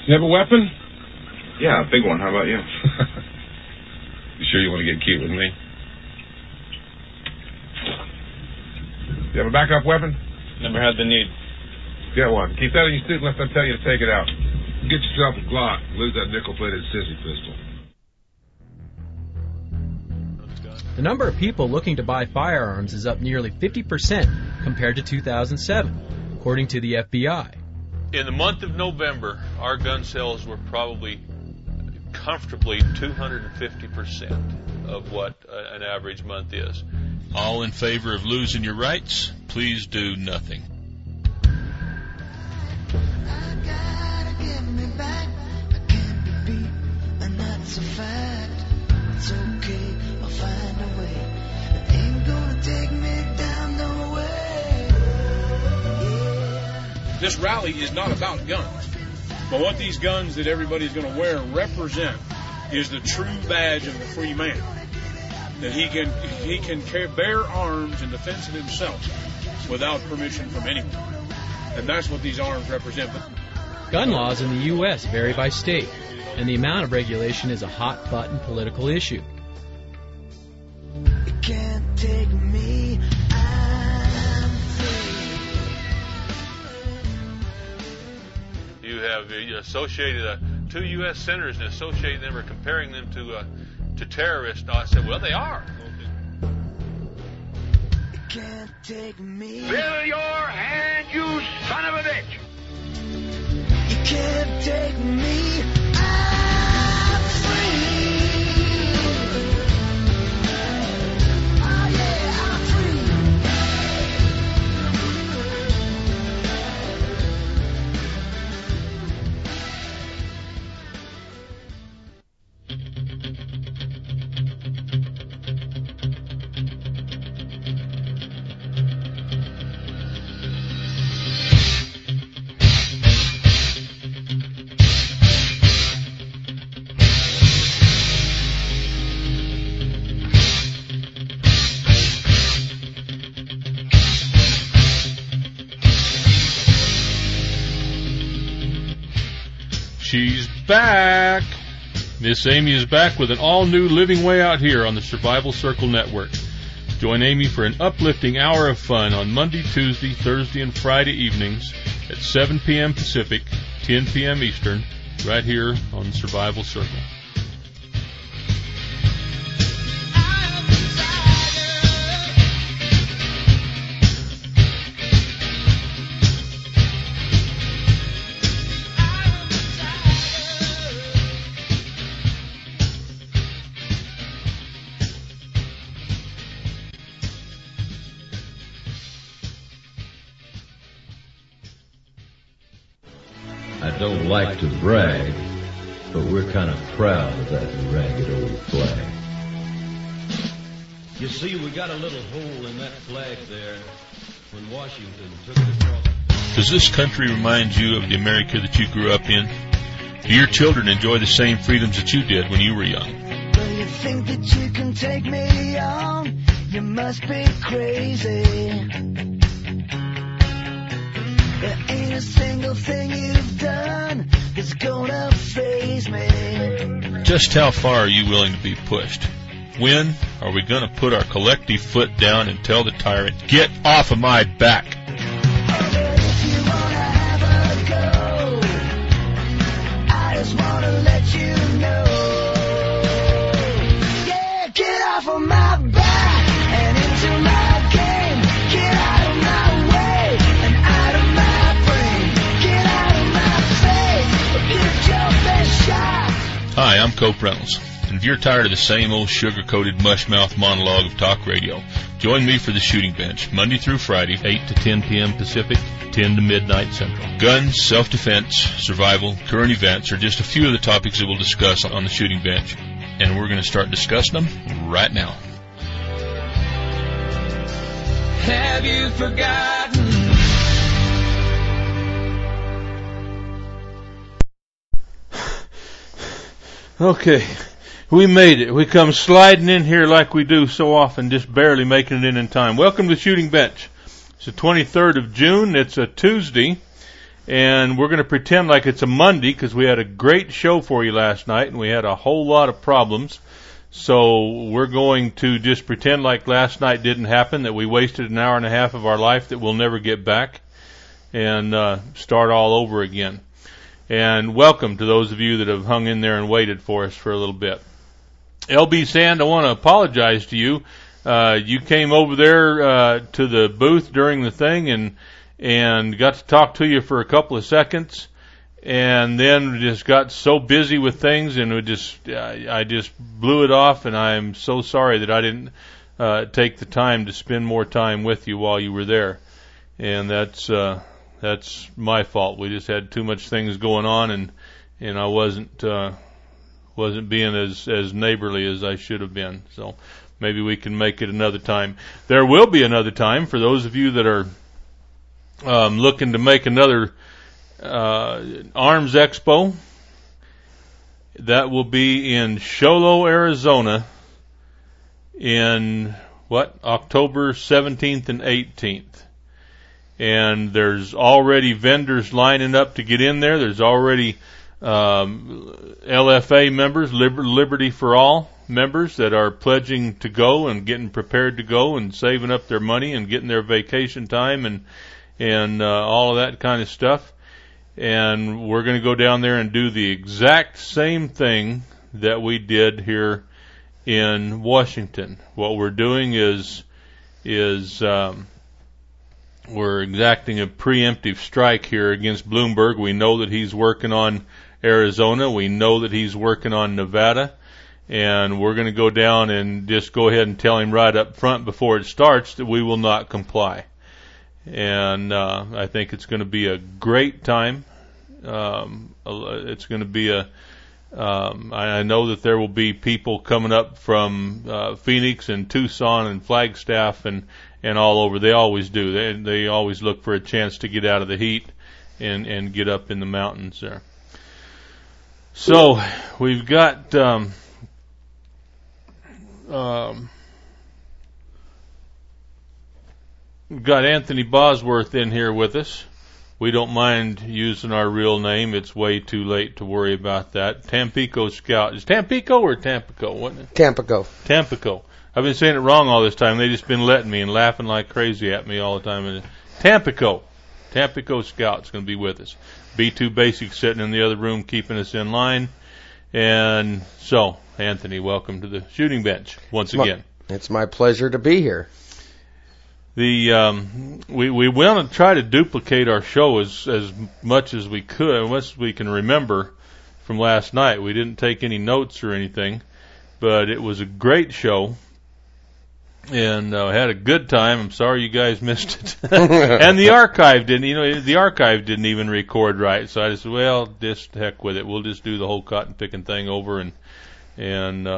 You have a weapon? Yeah, a big one. How about you? You sure you want to get cute with me? You have a backup weapon? Never had the need. Get one. Keep that in your suit unless I tell you to take it out. Get yourself a Glock. Lose that nickel-plated sissy pistol. The number of people looking to buy firearms is up nearly 50% compared to 2007, according to the FBI. In the month of November, our gun sales were probably comfortably 250% of what an average month is. All in favor of losing your rights? Please do nothing. I gotta get me back. I can't be beat, and that's a fact. It's okay, I'll find a way. It ain't gonna take me down no way. Yeah. This rally is not about guns, but what these guns that everybody's going to wear represent is the true badge of the free man. That he can bear arms in defense of himself without permission from anyone. And that's what these arms represent. Gun laws in the U.S. vary by state, and the amount of regulation is a hot-button political issue. You can't take me, I'm free. You have associated two U.S. senators and associated them or comparing them to terrorists. I said, well, they are. You can't take me. Fill your hand, you son of a bitch! You can't take me, I'm free. Oh yeah, I'm free. She's back. Miss Amy is back with an all-new Living Way Out Here on the Survival Circle Network. Join Amy for an uplifting hour of fun on Monday, Tuesday, Thursday, and Friday evenings at 7 p.m. Pacific, 10 p.m. Eastern, right here on Survival Circle. I don't like to brag, but we're kind of proud of that ragged old flag. You see, we got a little hole in that flag there when Washington took it across. Does this country remind you of the America that you grew up in? Do your children enjoy the same freedoms that you did when you were young? Well, you think that you can take me on? You must be crazy. There ain't a single thing you've done that's gonna faze me. Just how far are you willing to be pushed? When are we going to put our collective foot down and tell the tyrant, get off of my back? If you wanna have a go, I just wanna let you know. Yeah, get off of my back and into my game. Get out of my way and out of my brain. Get out of my face, get your best shot. Hi, I'm Cope Reynolds. And if you're tired of the same old sugar-coated mush-mouth monologue of talk radio, join me for the Shooting Bench, Monday through Friday, 8 to 10 p.m. Pacific, 10 to midnight Central. Guns, self-defense, survival, current events are just a few of the topics that we'll discuss on the Shooting Bench. And we're going to start discussing them right now. Have you forgotten? Okay. We made it. We come sliding in here like we do so often, just barely making it in time. Welcome to the Shooting Bench. It's the 23rd of June. It's a Tuesday, And we're going to pretend like it's a Monday because we had a great show for you last night and we had a whole lot of problems. So we're going to just pretend like last night didn't happen, that we wasted an hour and a half of our life that we'll never get back, and start all over again. And welcome to those of you that have hung in there and waited for us for a little bit. LB Sand, I want to apologize to you. You came over there to the booth during the thing and got to talk to you for a couple of seconds, and then just got so busy with things, and I just blew it off, and I'm so sorry that I didn't take the time to spend more time with you while you were there. And that's my fault. We just had too much things going on, and I wasn't being as neighborly as I should have been. So maybe we can make it another time. There will be another time for those of you that are looking to make another Arms Expo. That will be in Sholo, Arizona in October 17th and 18th. And there's already vendors lining up to get in there. There's already LFA members, Liberty for All members, that are pledging to go and getting prepared to go and saving up their money and getting their vacation time and all of that kind of stuff. And we're going to go down there and do the exact same thing that we did here in Washington. What we're doing is we're exacting a preemptive strike here against Bloomberg. We know that he's working on Arizona. We know that he's working on Nevada. And we're going to go down and just go ahead and tell him right up front before it starts that we will not comply. And I think it's going to be a great time. It's going to be I know that there will be people coming up from Phoenix and Tucson and Flagstaff and all over. They always do. They always look for a chance to get out of the heat and get up in the mountains there. So we've got Anthony Bosworth in here with us. We don't mind using our real name. It's way too late to worry about that. Tampico Scout. Is Tampico or Tampico? Wasn't it? Tampico. Tampico. I've been saying it wrong all this time. They've just been letting me and laughing like crazy at me all the time. Tampico. Tampico Scout's going to be with us. B2 Basic sitting in the other room keeping us in line. And so, Anthony, welcome to the shooting bench once again. It's my pleasure to be here. We want to try to duplicate our show as much as we could, as much as we can remember from last night. We didn't take any notes or anything, but it was a great show, and had a good time. I'm sorry you guys missed it. And the archive didn't even record right, so I just said, well, just heck with it. We'll just do the whole cotton picking thing over and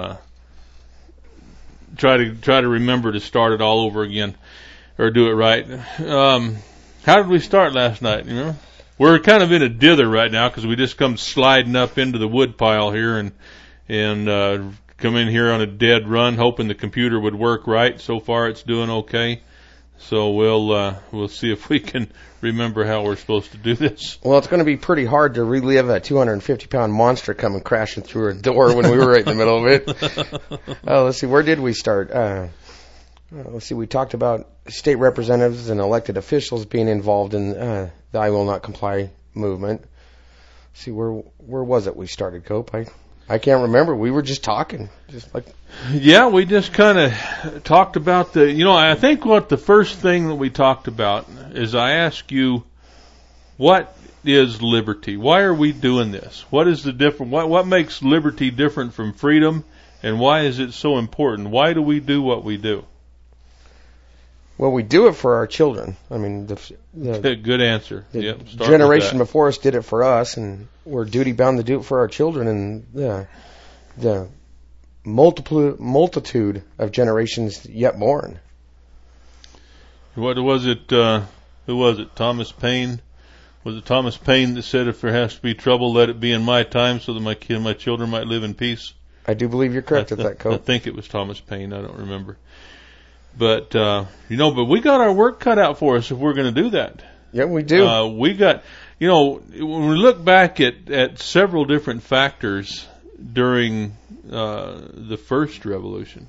try to remember to start it all over again. Or do it right. How did we start last night? You remember? We're kind of in a dither right now because we just come sliding up into the wood pile here and come in here on a dead run, hoping the computer would work right. So far, it's doing okay. So we'll see if we can remember how we're supposed to do this. Well, it's going to be pretty hard to relive a 250-pound monster coming crashing through a door when we were right in the middle of it. Let's see. Where did we start? Let's see, we talked about state representatives and elected officials being involved in the I Will Not Comply movement. Let's see, where was it we started, Cope? I can't remember. We were just talking. Yeah, we just kind of talked about I think what the first thing that we talked about is I asked you, what is liberty? Why are we doing this? What is the different? What makes liberty different from freedom, and why is it so important? Why do we do what we do? Well, we do it for our children. I mean, good answer. The generation before us did it for us, and we're duty bound to do it for our children. And the multitude of generations yet born. What was it? Who was it? Thomas Paine. Was it Thomas Paine that said, "If there has to be trouble, let it be in my time, so that my children might live in peace"? I do believe you're correct at that, Cope. I think it was Thomas Paine. I don't remember. But, but we got our work cut out for us if we're going to do that. Yeah, we do. We got, when we look back at several different factors during the first revolution,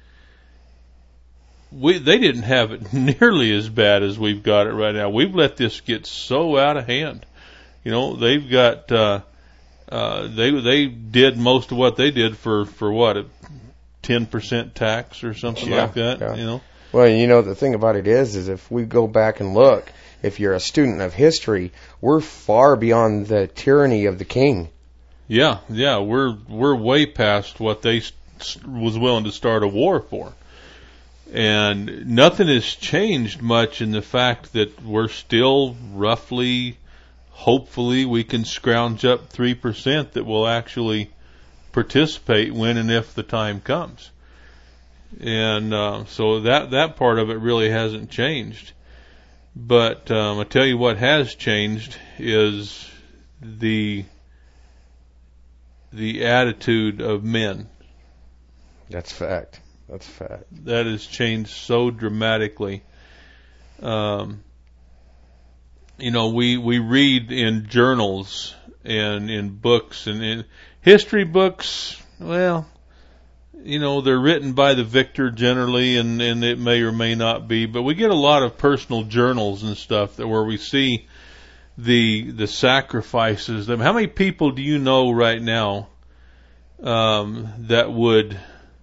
they didn't have it nearly as bad as we've got it right now. We've let this get so out of hand. They've got they did most of what they did for what, a 10% tax or something like that. Yeah. Well, the thing about it is if we go back and look, if you're a student of history, we're far beyond the tyranny of the king. Yeah, we're way past what they was willing to start a war for. And nothing has changed much in the fact that we're still roughly, hopefully, we can scrounge up 3% that will actually participate when and if the time comes. And so that part of it really hasn't changed. But I tell you what has changed is the attitude of men. That's fact. That's fact. That has changed so dramatically. We read in journals and in books and in history books. Well, they're written by the victor generally, and it may or may not be. But we get a lot of personal journals and stuff where we see the sacrifices. How many people do you know right now that would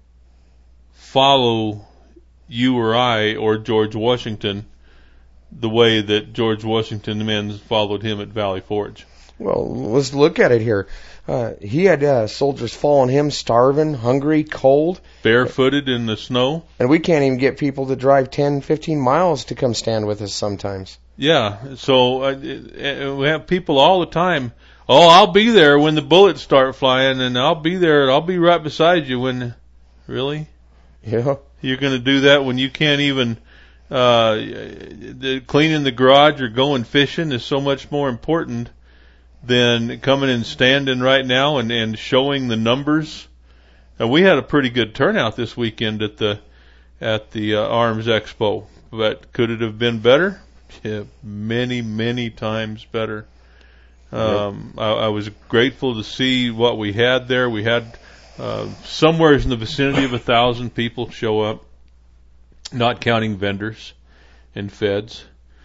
follow you or I or George Washington the way that George Washington men followed him at Valley Forge? Well, let's look at it here. He had soldiers following him, starving, hungry, cold. Barefooted in the snow. And we can't even get people to drive 10, 15 miles to come stand with us sometimes. Yeah, so we have people all the time, I'll be there when the bullets start flying, and I'll be there, I'll be right beside you when... Really? Yeah. You're going to do that when you can't even... cleaning the garage or going fishing is so much more important than coming and standing right now and showing the numbers. And we had a pretty good turnout this weekend at the Arms Expo, but could it have been better? Yeah, many, many times better. I was grateful to see what we had there. We had somewhere in the vicinity of 1,000 people show up, not counting vendors and feds.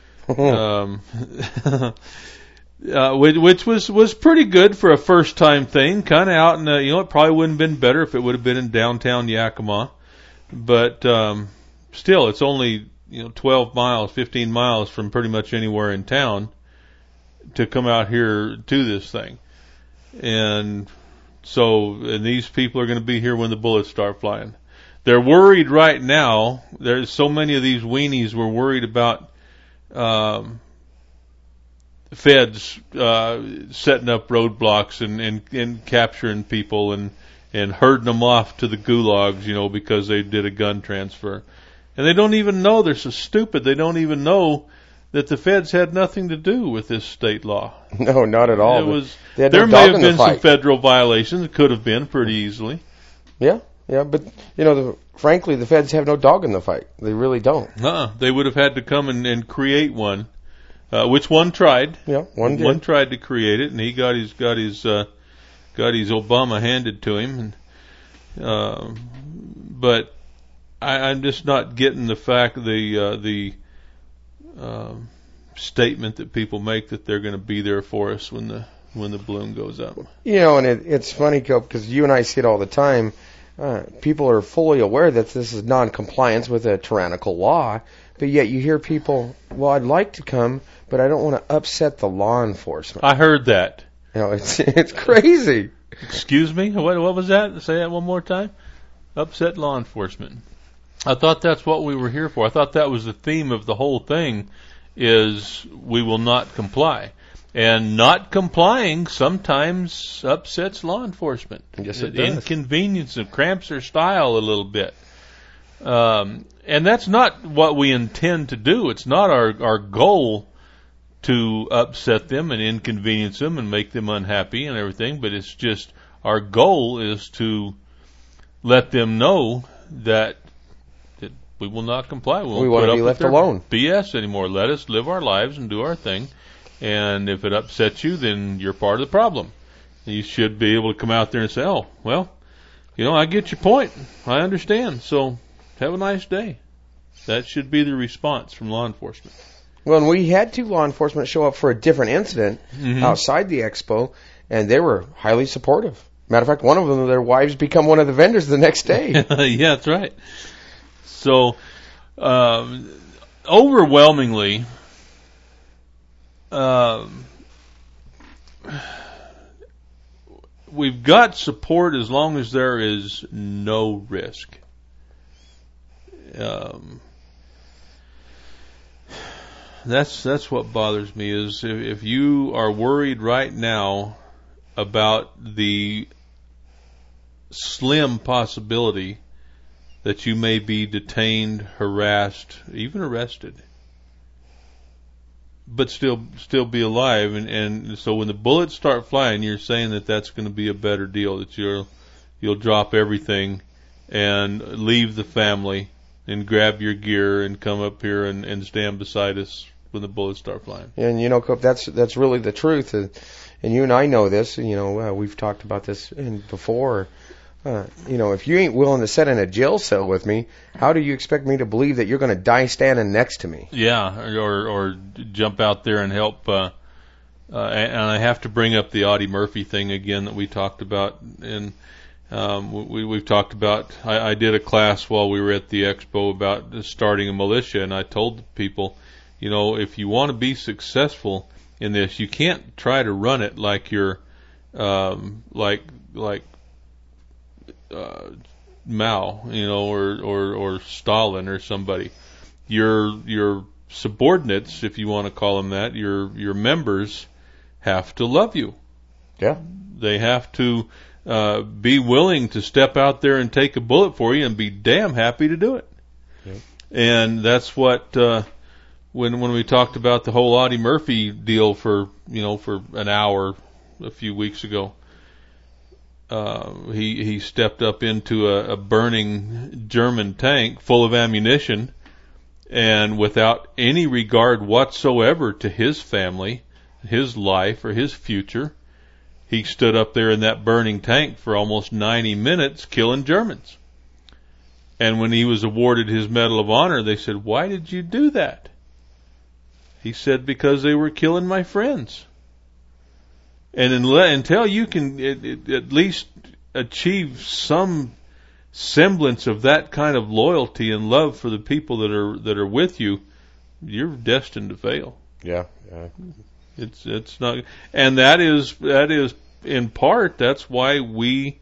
Which was pretty good for a first time thing, kind of out in it probably wouldn't have been better if it would have been in downtown Yakima, but still it's only 12 miles, 15 miles from pretty much anywhere in town to come out here to this thing. And these people are going to be here when the bullets start flying. They're worried right now. There's so many of these weenies were worried about feds setting up roadblocks and capturing people and herding them off to the gulags, because they did a gun transfer. And they don't even know, they're so stupid, they don't even know that the feds had nothing to do with this state law. No, not at all. There may have been some federal violations. It could have been pretty easily. Yeah, but, frankly, the feds have no dog in the fight. They really don't. They would have had to come and create one. Which one tried? Yeah, one did. One tried to create it, and he got his Obama handed to him. But I'm just not getting the fact the statement that people make that they're going to be there for us when the balloon goes up. And it's funny, Cope, because you and I see it all the time. People are fully aware that this is non-compliance with a tyrannical law, but yet you hear people, well, I'd like to come, but I don't want to upset the law enforcement. I heard that. It's crazy. Excuse me? What was that? Say that one more time. Upset law enforcement. I thought that's what we were here for. I thought that was the theme of the whole thing, is we will not comply. And not complying sometimes upsets law enforcement. Yes, it does. Inconvenience and cramps their style a little bit. And that's not what we intend to do. It's not our goal to upset them and inconvenience them and make them unhappy and everything, but it's just our goal is to let them know that We will not comply. We want to be left alone. BS anymore. Let us live our lives and do our thing. And if it upsets you, then you're part of the problem. You should be able to come out there and say, oh, well, I get your point. I understand. So have a nice day. That should be the response from law enforcement. Well, and we had 2 law enforcement show up for a different incident outside the expo, and they were highly supportive. Matter of fact, one of them, their wives become one of the vendors the next day. Yeah, that's right. So, overwhelmingly, we've got support as long as there is no risk. That's what bothers me is if you are worried right now about the slim possibility that you may be detained, harassed, even arrested, but still be alive. And so when the bullets start flying, you're saying that that's going to be a better deal, that you'll drop everything and leave the family and grab your gear and come up here and stand beside us when the bullets start flying. And Cope, that's really the truth. And you and I know this. We've talked about this before. If you ain't willing to sit in a jail cell with me, how do you expect me to believe that you're going to die standing next to me? Yeah, or jump out there and help. And I have to bring up the Audie Murphy thing again that we talked about. And we've talked about. I did a class while we were at the expo about starting a militia, and I told the people, if you want to be successful in this, you can't try to run it like you're like Mao, or Stalin or somebody. Your subordinates, if you want to call them that, your members have to love you. Yeah. They have to be willing to step out there and take a bullet for you and be damn happy to do it. Yeah. And that's what when we talked about the whole Audie Murphy deal for an hour a few weeks ago. He stepped up into a burning German tank full of ammunition, and without any regard whatsoever to his family, his life, or his future, he stood up there in that burning tank for almost 90 minutes killing Germans. And when he was awarded his Medal of Honor, they said, "Why did you do that?" He said, "Because they were killing my friends." And until you can at least achieve some semblance of that kind of loyalty and love for the people that are with you, you're destined to fail. Yeah. It's not, and that is in part that's why we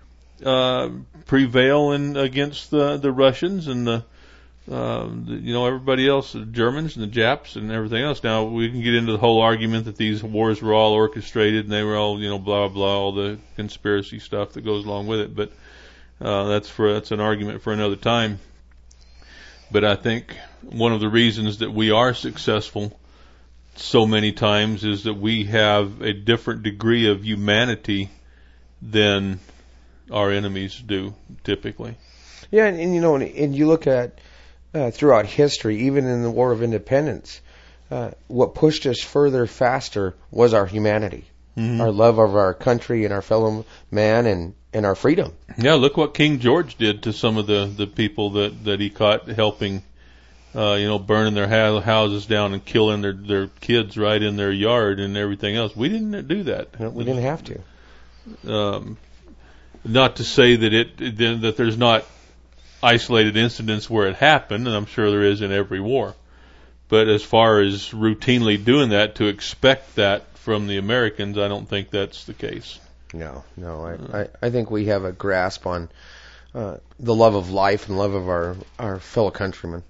prevail against the Russians and everybody else, the Germans and the Japs and everything else. Now we can get into the whole argument that these wars were all orchestrated and they were all blah blah, all the conspiracy stuff that goes along with it. But that's an argument for another time. But I think one of the reasons that we are successful so many times is that we have a different degree of humanity than our enemies do typically. Yeah, and you look at throughout history, even in the War of Independence, what pushed us further, faster was our humanity, our love of our country and our fellow man and our freedom. Yeah, look what King George did to some of the people that he caught helping, burning their houses down and killing their kids right in their yard and everything else. We didn't do that. No, we didn't have to. Not to say that there's not isolated incidents where it happened, and I'm sure there is in every war. But as far as routinely doing that, to expect that from the Americans, I don't think that's the case. No. I think we have a grasp on the love of life and love of our fellow countrymen.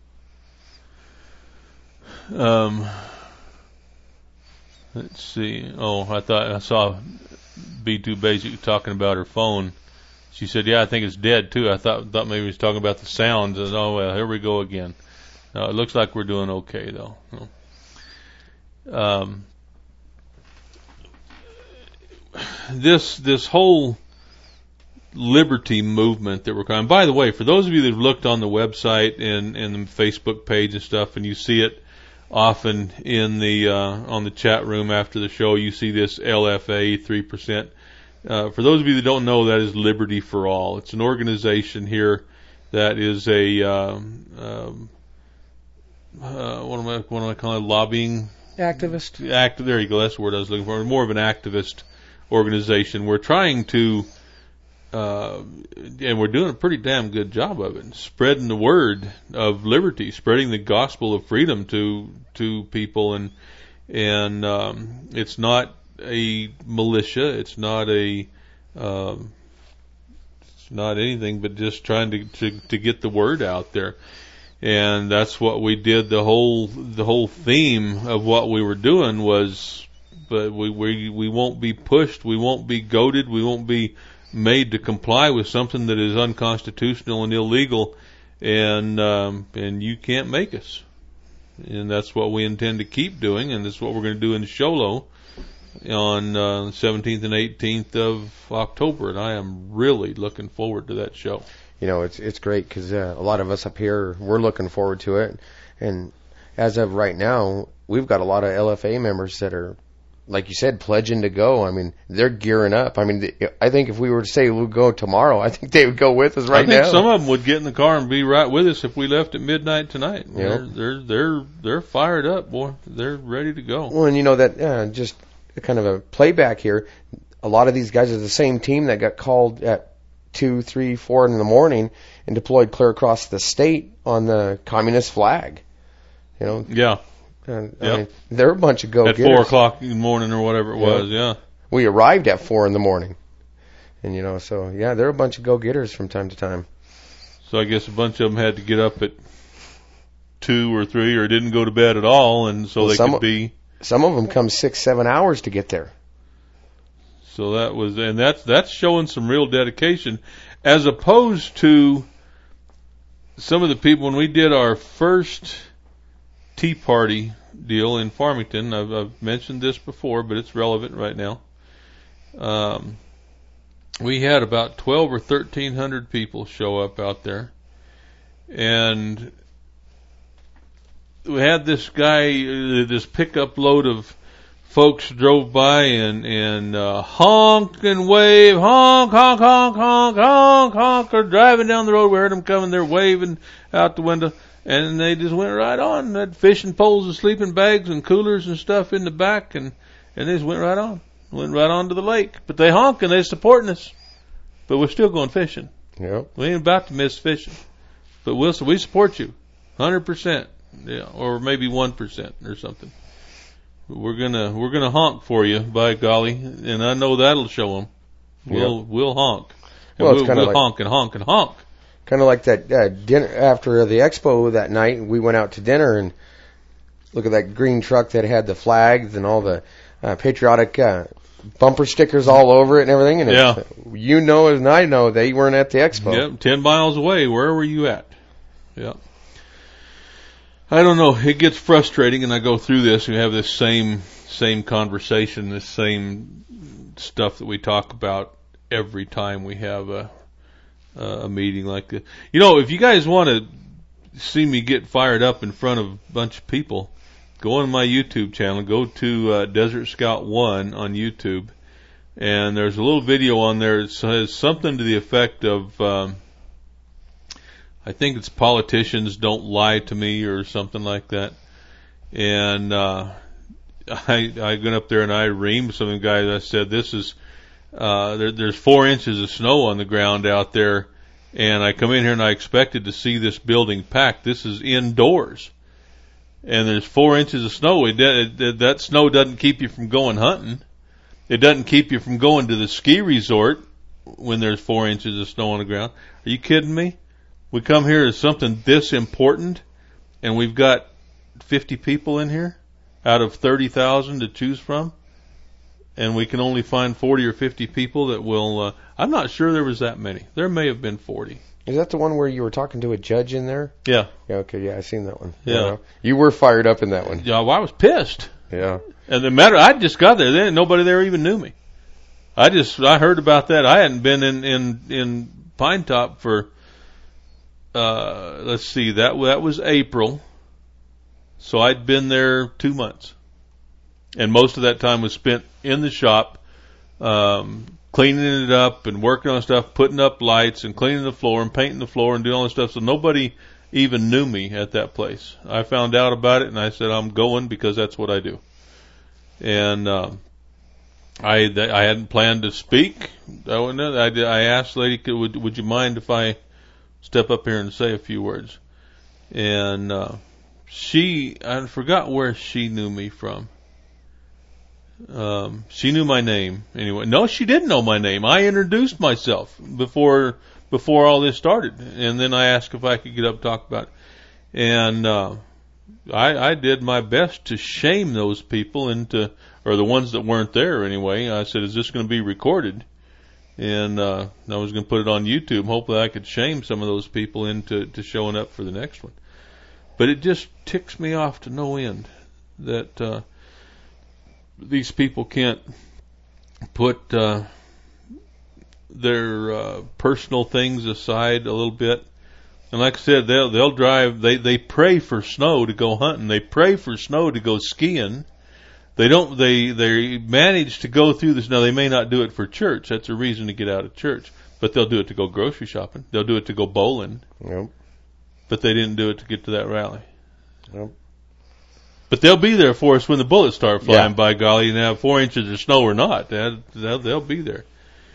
Let's see. Oh, I thought I saw B2 Basic talking about her phone. She said, "Yeah, I think it's dead too." I thought maybe he was talking about the sounds. And, oh well, here we go again. No, it looks like we're doing okay though. This whole liberty movement that we're kind of, by the way, for those of you that have looked on the website and the Facebook page and stuff, and you see it often in the on the chat room after the show, you see this LFA 3%. For those of you that don't know, that is Liberty for All. It's an organization here that is a what am I calling it? Lobbying activist. There you go. That's the word I was looking for. More of an activist organization. We're trying to, and we're doing a pretty damn good job of it, spreading the word of liberty, spreading the gospel of freedom to people, and it's not a militia. It's not anything but just trying to get the word out there. And that's what we did. The whole theme of what we were doing was, but we won't be pushed, we won't be goaded, we won't be made to comply with something that is unconstitutional and illegal, and you can't make us. And that's what we intend to keep doing, and that's what we're going to do in Sholo on 17th and 18th of October, and I am really looking forward to that show. You know, it's great because a lot of us up here, we're looking forward to it. And as of right now, we've got a lot of LFA members that are, like you said, pledging to go. I mean, they're gearing up. I mean, I think if we were to say we'll go tomorrow, I think they would go with us right now. I think some of them would get in the car and be right with us if we left at midnight tonight. Yep. They're fired up, boy. They're ready to go. Well, and you know that just kind of a playback here. A lot of these guys are the same team that got called at 2, 3, 4 in the morning and deployed clear across the state on the communist flag. You know. Yeah. I mean, they're a bunch of go-getters. At 4 o'clock in the morning or whatever it was, yeah. We arrived at 4 in the morning. And, you know, so, yeah, they're a bunch of go-getters from time to time. So I guess a bunch of them had to get up at 2 or 3 or didn't go to bed at all, and so they could be... Some of them come 6, 7 hours to get there. So that was, and that's showing some real dedication, as opposed to some of the people when we did our first Tea Party deal in Farmington. I've mentioned this before, but it's relevant right now. We had about 12 or 1,300 people show up out there, and we had this guy, this pickup load of folks drove by and honk and wave, honk, honk, honk, honk, honk, honk. They're driving down the road. We heard them coming. They're waving out the window, and they just went right on. They had fishing poles and sleeping bags and coolers and stuff in the back, and they just went right on to the lake. But they honk and they're supporting us. But we're still going fishing. Yep. We ain't about to miss fishing. But we support you, 100%, yeah, or maybe 1% or something. We're gonna honk for you, by golly, and I know that'll show them. We'll honk. And well, it's kind of like, honk and honk and honk. Kind of like that dinner after the expo that night. We went out to dinner and look at that green truck that had the flags and all the patriotic bumper stickers all over it and everything. And yeah, you know and I know they weren't at the expo. Yep, 10 miles away. Where were you at? Yeah. I don't know. It gets frustrating, and I go through this. We have this same conversation, this same stuff that we talk about every time we have a meeting like this. You know, if you guys want to see me get fired up in front of a bunch of people, go on my YouTube channel. Go to Desert Scout 1 on YouTube, and there's a little video on there that says something to the effect of... I think it's politicians don't lie to me or something like that. And I went up there and I reamed some of the guys. I said, this is there's 4 inches of snow on the ground out there, and I come in here and I expected to see this building packed. This is indoors, and there's 4 inches of snow. That snow doesn't keep you from going hunting. It doesn't keep you from going to the ski resort when there's 4 inches of snow on the ground. Are you kidding me? We come here as something this important, and we've got 50 people in here out of 30,000 to choose from, and we can only find 40 or 50 people that will... I'm not sure there was that many. There may have been 40. Is that the one where you were talking to a judge in there? Yeah. Yeah, okay, yeah, I seen that one. Yeah. You were fired up in that one. Yeah, well, I was pissed. Yeah. And the matter, I just got there. Nobody there even knew me. I heard about that. I hadn't been in Pine Top for, let's see, that was April. So I'd been there 2 months. And most of that time was spent in the shop, cleaning it up and working on stuff, putting up lights and cleaning the floor and painting the floor and doing all this stuff. So nobody even knew me at that place. I found out about it and I said, I'm going because that's what I do. And, I hadn't planned to speak. I asked the lady, would you mind if I step up here and say a few words? And, I forgot where she knew me from. She knew my name anyway. No, she didn't know my name. I introduced myself before all this started, and then I asked if I could get up and talk about it. And I did my best to shame those people or the ones that weren't there anyway. I said, "Is this going to be recorded?" And I was going to put it on YouTube. Hopefully, I could shame some of those people into showing up for the next one. But it just ticks me off to no end that these people can't put their personal things aside a little bit. And like I said, they'll drive. They pray for snow to go hunting. They pray for snow to go skiing. They manage to go through the snow. They may not do it for church. That's a reason to get out of church. But they'll do it to go grocery shopping. They'll do it to go bowling. Yep. But they didn't do it to get to that rally. Yep. But they'll be there for us when the bullets start flying, by golly, and have 4 inches of snow or not. They'll be there.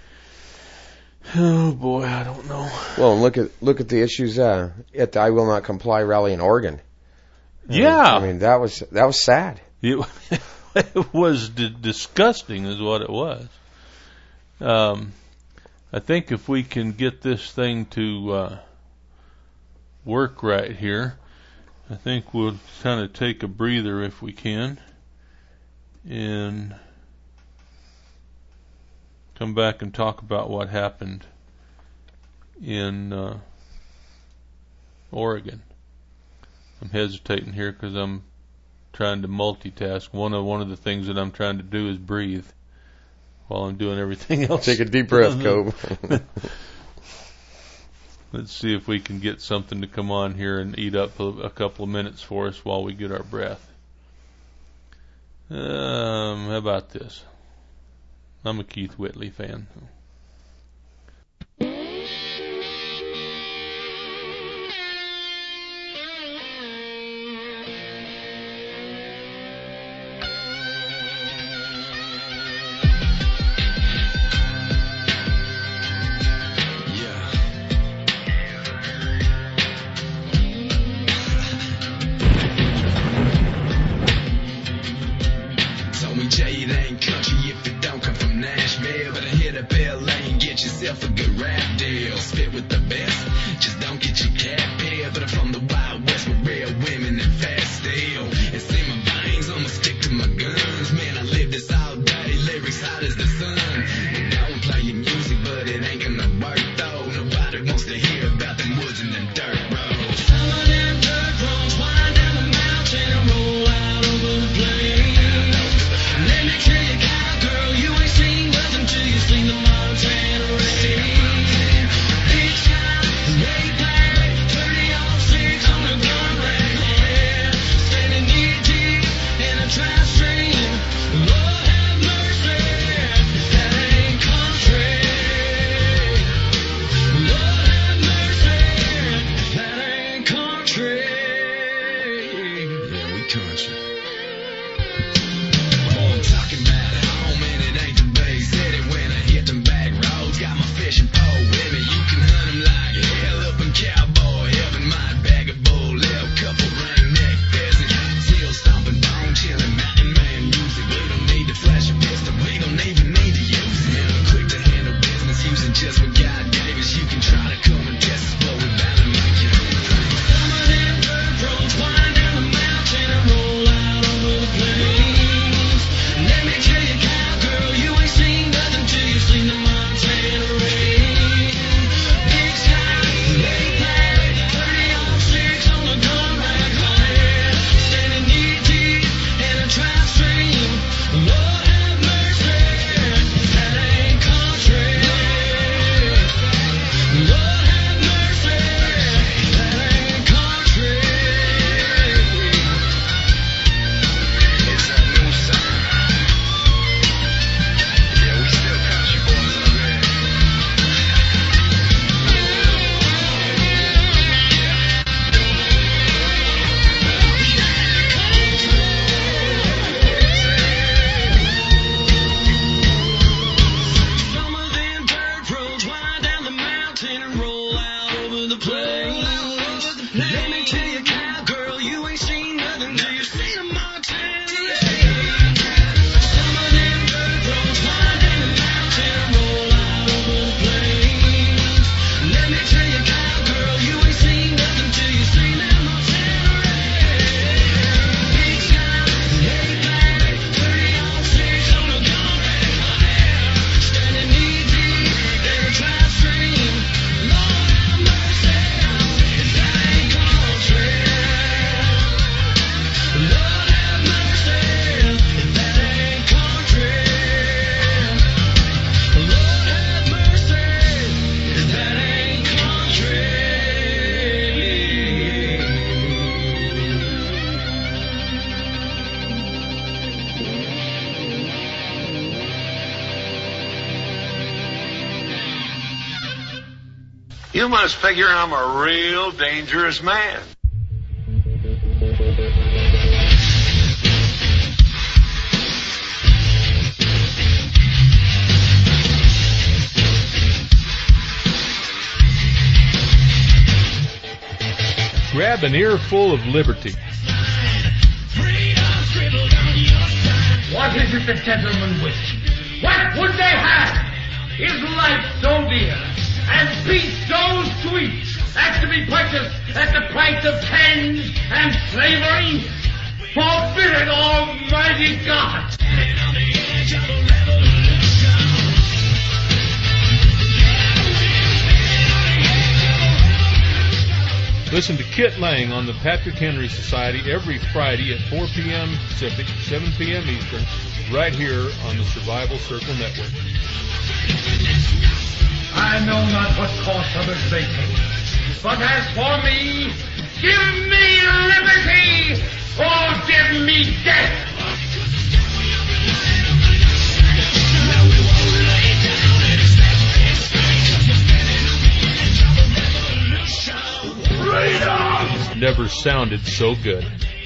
Oh boy, I don't know. Well, look at the issues at the I Will Not Comply rally in Oregon. Yeah. I mean that was sad. It was disgusting is what it was. I think if we can get this thing to work right here, I think we'll kind of take a breather if we can and come back and talk about what happened in Oregon. I'm hesitating here because I'm trying to multitask. One of the things that I'm trying to do is breathe while I'm doing everything else. Take a deep breath, Cobe. Let's see if we can get something to come on here and eat up a couple of minutes for us while we get our breath. How about this? I'm a Keith Whitley fan. Montana rain. You must figure I'm a real dangerous man. Grab an earful of liberty. What is it the gentlemen wish? What would they have? Is life so dear, and peace so sweet, as to be purchased at the price of pens and slavery? Forbid it, Almighty God! Listen to Kit Lang on the Patrick Henry Society every Friday at 4 p.m. Pacific, 7 p.m. Eastern, right here on the Survival Circle Network. I know not what course others may take, but as for me, give me liberty or give me death! Freedom! Never sounded so good.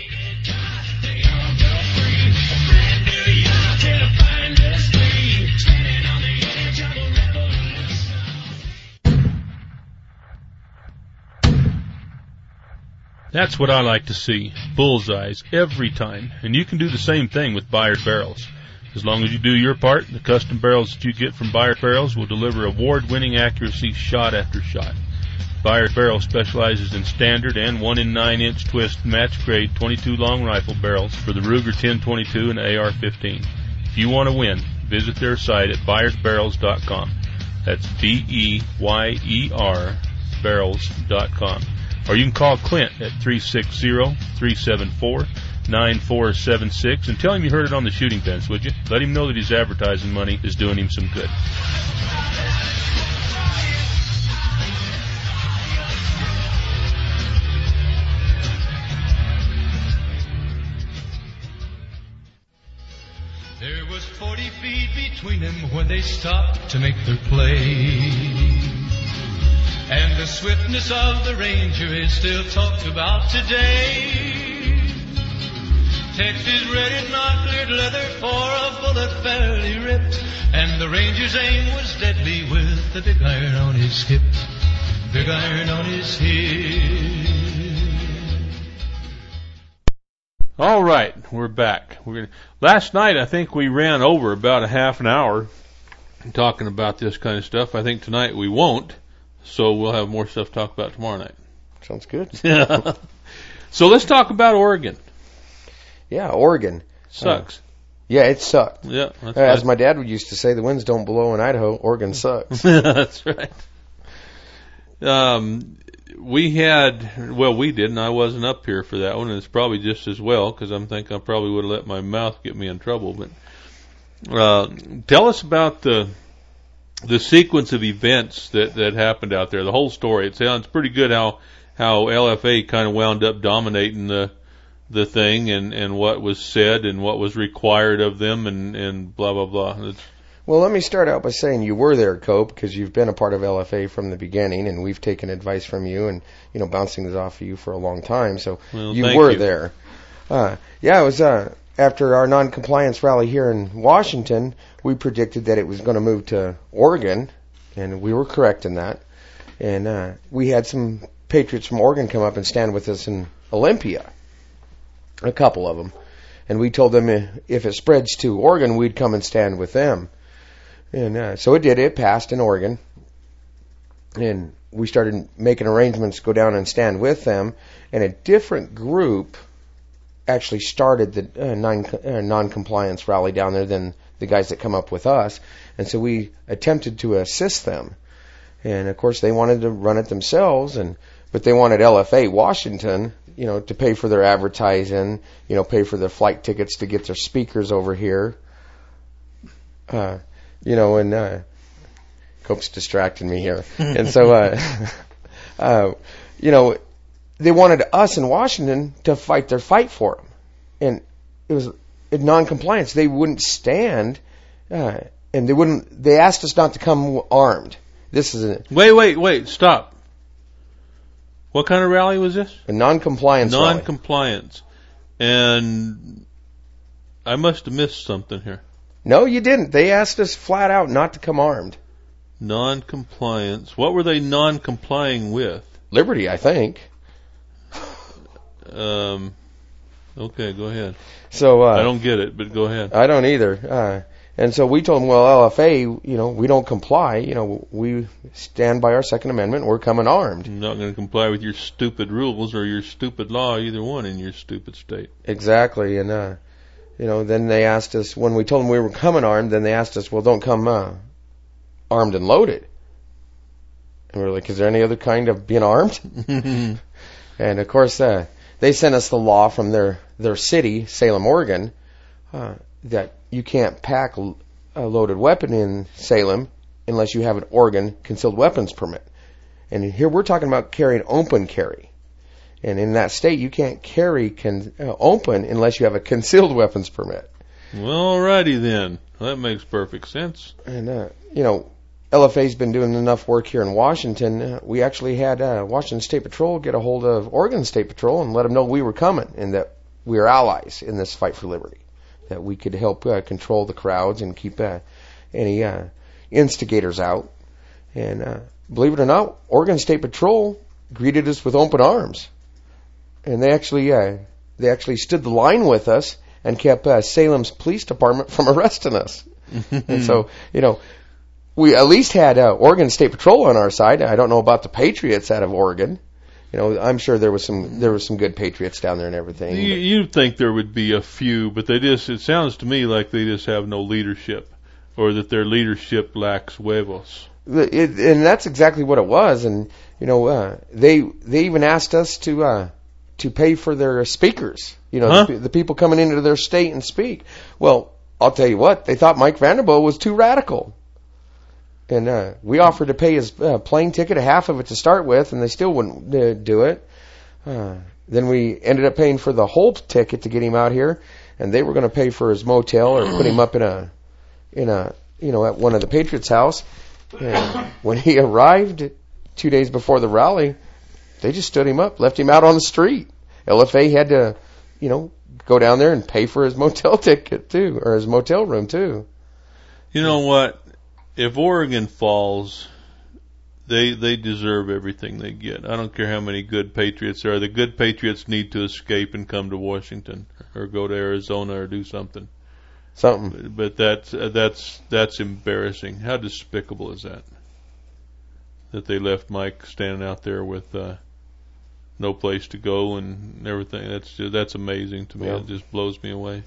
That's what I like to see. Bullseyes every time. And you can do the same thing with Byard barrels. As long as you do your part, the custom barrels that you get from Byard barrels will deliver award-winning accuracy shot after shot. Byard Barrel specializes in standard and 1 in 9-inch twist match-grade 22 long rifle barrels for the Ruger 1022 and AR-15. If you want to win, visit their site at ByersBarrels.com. That's BEYER barrels.com. Or you can call Clint at 360-374-9476 and tell him you heard it on the Shooting Bench, would you? Let him know that his advertising money is doing him some good. There was 40 feet between them when they stopped to make their play. And the swiftness of the Ranger is still talked about today. Texas red and not cleared leather for a bullet fairly ripped. And the Ranger's aim was deadly with the big iron on his hip. Big iron on his hip. All right, we're back. Last night, I think we ran over about a half an hour talking about this kind of stuff. I think tonight we won't, so we'll have more stuff to talk about tomorrow night. Sounds good. So let's talk about Oregon. Yeah, Oregon. Sucks. Yeah, it sucked. Yeah. As my dad would used to say, the winds don't blow in Idaho. Oregon sucks. That's right. We didn't. I wasn't up here for that one, and it's probably just as well, because I'm thinking I probably would have let my mouth get me in trouble. But tell us about the sequence of events that happened out there, the whole story. It sounds pretty good how LFA kind of wound up dominating the thing and what was said and what was required of them and blah, blah, blah. Well, let me start out by saying you were there, Cope, because you've been a part of LFA from the beginning, and we've taken advice from you and, bouncing this off of you for a long time, so you were there. It was after our non-compliance rally here in Washington, we predicted that it was going to move to Oregon, and we were correct in that. And we had some patriots from Oregon come up and stand with us in Olympia, a couple of them. And we told them if it spreads to Oregon, we'd come and stand with them. And so it did. It passed in Oregon. And we started making arrangements to go down and stand with them. And a different group actually started the non-compliance rally down there than the guys that come up with us. And so we attempted to assist them. And, of course, they wanted to run it themselves, but they wanted LFA Washington, to pay for their advertising, pay for their flight tickets to get their speakers over here. And Cope's distracting me here. And so, they wanted us in Washington to fight their fight for them. And it was in non-compliance. They wouldn't stand, and they asked us not to come armed. This is Wait, stop. What kind of rally was this? A non-compliance rally. Non-compliance. And I must have missed something here. No, you didn't. They asked us flat out not to come armed. Non-compliance. What were they non-complying with? Liberty, I think. Okay, go ahead. So I don't get it, but go ahead. I don't either. And so we told them, well, LFA, we don't comply. We stand by our Second Amendment. We're coming armed. I'm not going to comply with your stupid rules or your stupid law, either one in your stupid state. Exactly. And, then they asked us, when we told them we were coming armed, then they asked us, well, don't come armed and loaded. And we were like, is there any other kind of being armed? And, of course, they sent us the law from their city, Salem, Oregon, that you can't pack a loaded weapon in Salem unless you have an Oregon concealed weapons permit. And here we're talking about carrying open carry. And in that state, you can't carry open unless you have a concealed weapons permit. Well, alrighty then. That makes perfect sense. And, LFA's been doing enough work here in Washington. We actually had Washington State Patrol get a hold of Oregon State Patrol and let them know we were coming and that we are allies in this fight for liberty, that we could help control the crowds and keep any instigators out. And believe it or not, Oregon State Patrol greeted us with open arms. And they actually stood the line with us and kept Salem's police department from arresting us. And so, we at least had Oregon State Patrol on our side. I don't know about the Patriots out of Oregon. I'm sure there was some good Patriots down there and everything. You'd think there would be a few, but it sounds to me like they just have no leadership, or that their leadership lacks huevos. And that's exactly what it was. And they even asked us to pay for their speakers. The people coming into their state and speak. Well, I'll tell you what, they thought Mike Vanderbilt was too radical. And we offered to pay his plane ticket, half of it to start with, and they still wouldn't do it. Then we ended up paying for the whole ticket to get him out here, and they were going to pay for his motel or put him up in a at one of the Patriots' house. And when he arrived 2 days before the rally, they just stood him up, left him out on the street. LFA had to, go down there and pay for his motel ticket too, or his motel room too. You know what? If Oregon falls, they deserve everything they get. I don't care how many good Patriots there are. The good Patriots need to escape and come to Washington or go to Arizona or do something. But that's embarrassing. How despicable is that? That they left Mike standing out there with no place to go and everything. That's amazing to me. Yeah. It just blows me away.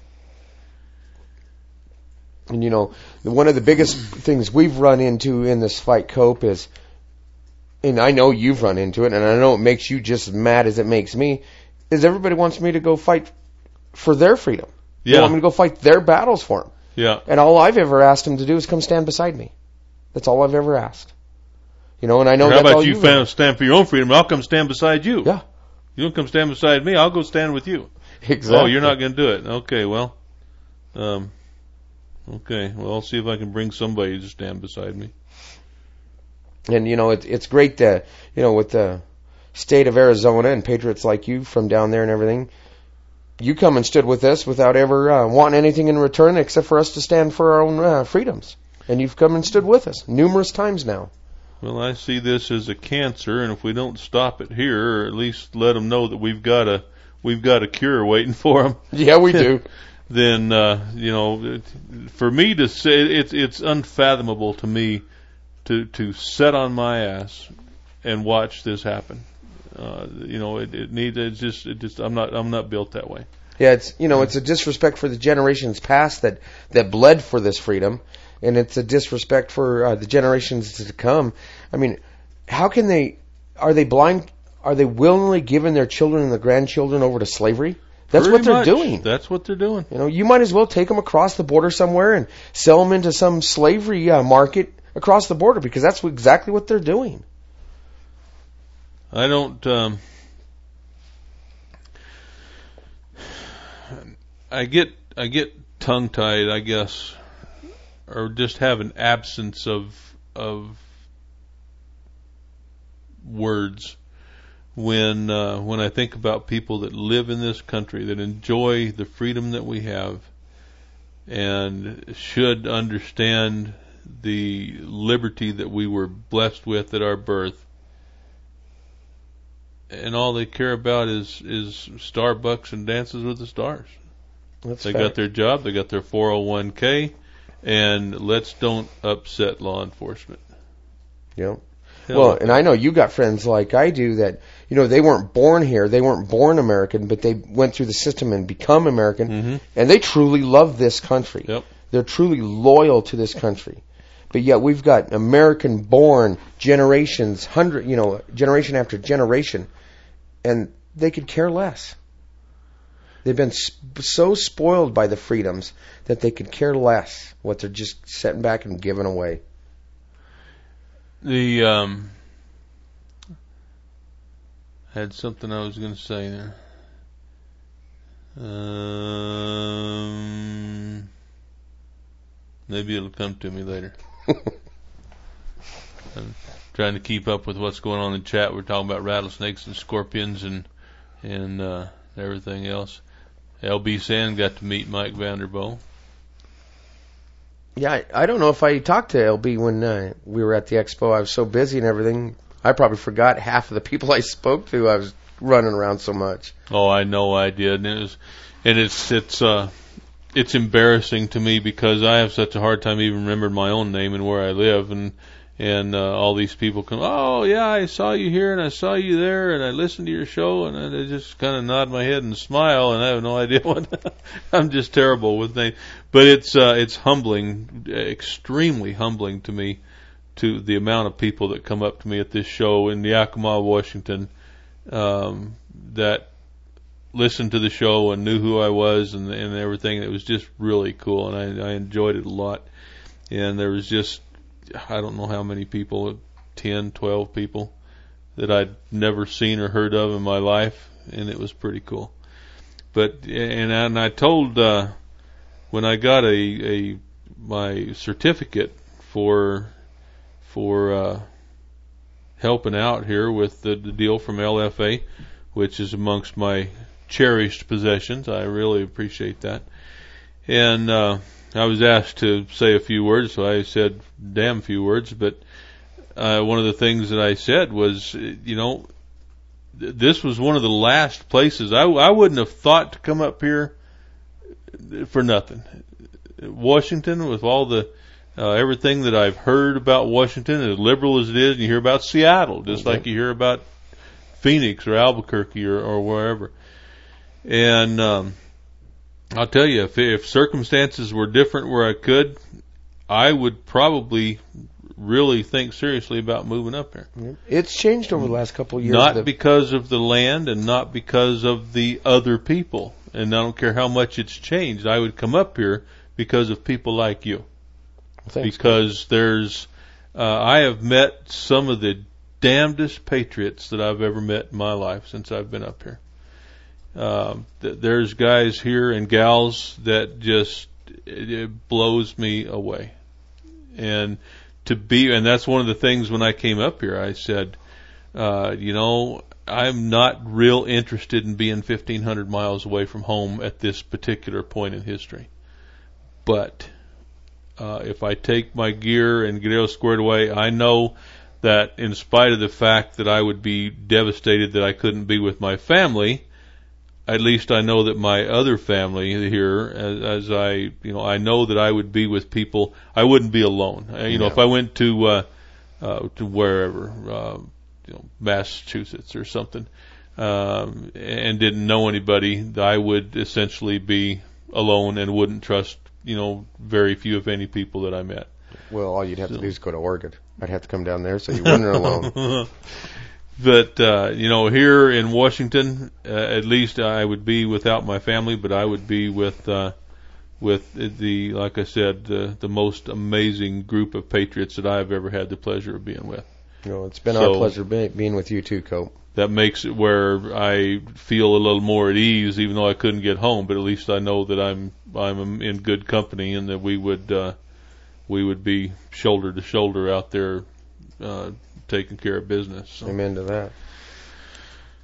And one of the biggest things we've run into in this fight, Cope, is, and I know you've run into it, and I know it makes you just as mad as it makes me, is everybody wants me to go fight for their freedom. Yeah. They want me to go fight their battles for them. Yeah. And all I've ever asked them to do is come stand beside me. That's all I've ever asked. And I know how that's about all you stand for your own freedom? I'll come stand beside you. Yeah. You don't come stand beside me, I'll go stand with you. Exactly. Oh, you're not going to do it. Okay, well. Okay, well, I'll see if I can bring somebody to stand beside me. And, it's great that, with the state of Arizona and patriots like you from down there and everything, you come and stood with us without ever wanting anything in return except for us to stand for our own freedoms. And you've come and stood with us numerous times now. Well, I see this as a cancer, and if we don't stop it here, or at least let them know that we've got a cure waiting for them. Yeah, we do. Then for me to say it's unfathomable to me to sit on my ass and watch this happen. I'm not built that way. Yeah, it's a disrespect for the generations past that bled for this freedom, and it's a disrespect for the generations to come. I mean, how can are they blind? Are they willingly giving their children and their grandchildren over to slavery? That's what they're doing. That's what they're doing. You might as well take them across the border somewhere and sell them into some slavery market across the border, because that's exactly what they're doing. I don't. I get tongue-tied, I guess, or just have an absence of words when I think about people that live in this country, that enjoy the freedom that we have, and should understand the liberty that we were blessed with at our birth, and all they care about is Starbucks and Dances with the Stars. They got their job, they got their 401k, and let's don't upset law enforcement. Yep. Well, and I know you got friends like I do that, they weren't born here, they weren't born American, but they went through the system and become American, and they truly love this country. Yep. They're truly loyal to this country. But yet we've got American-born generations, generation after generation, and they could care less. They've been so spoiled by the freedoms that they could care less what they're just setting back and giving away. Had something I was going to say there. Maybe it'll come to me later. I'm trying to keep up with what's going on in the chat. We're talking about rattlesnakes and scorpions and everything else. LB Sand got to meet Mike Vanderbo. Yeah, I don't know if I talked to LB when we were at the expo. I was so busy and everything. I probably forgot half of the people I spoke to. I was running around so much. Oh, I know I did. And it's embarrassing to me because I have such a hard time even remembering my own name and where I live, and all these people come, oh yeah, I saw you here and I saw you there and I listened to your show, and I just kind of nod my head and smile, and I have no idea what I'm just terrible with names. But it's humbling, extremely humbling to me, to the amount of people that come up to me at this show in Yakima, Washington, that listened to the show and knew who I was and everything. It was just really cool, and I enjoyed it a lot. And there was just, I don't know how many people, 10, 12 people that I'd never seen or heard of in my life, and it was pretty cool. But and I told when I got my certificate for helping out here with the deal from LFA, which is amongst my cherished possessions. I really appreciate that. And I was asked to say a few words, so I said damn few words, but one of the things that I said was, this was one of the last places. I wouldn't have thought to come up here for nothing. Washington, with all the everything that I've heard about Washington, as liberal as it is, and you hear about Seattle, just like you hear about Phoenix or Albuquerque or wherever. And I'll tell you, if circumstances were different where I would probably really think seriously about moving up here. It's changed over the last couple of years. Not because of the land and not because of the other people. And I don't care how much it's changed. I would come up here because of people like you. Thanks, because there's, I have met some of the damnedest patriots that I've ever met in my life since I've been up here. There's guys here and gals that just, it blows me away. And that's one of the things when I came up here, I said, I'm not real interested in being 1,500 miles away from home at this particular point in history. But, if I take my gear and get it all squared away, I know that in spite of the fact that I would be devastated that I couldn't be with my family, at least I know that my other family here, as I know that I would be with people. I wouldn't be alone. If I went to wherever, Massachusetts or something, and didn't know anybody, I would essentially be alone and wouldn't trust, very few, if any, people that I met. Well, all you'd have to do is go to Oregon. I'd have to come down there so you wouldn't alone. But, here in Washington, at least I would be without my family, but I would be with like I said, the most amazing group of patriots that I've ever had the pleasure of being with. It's been our pleasure being with you too, Cope. That makes it where I feel a little more at ease, even though I couldn't get home, but at least I know that I'm in good company and that we would be shoulder to shoulder out there, taking care of business. So. Amen to that.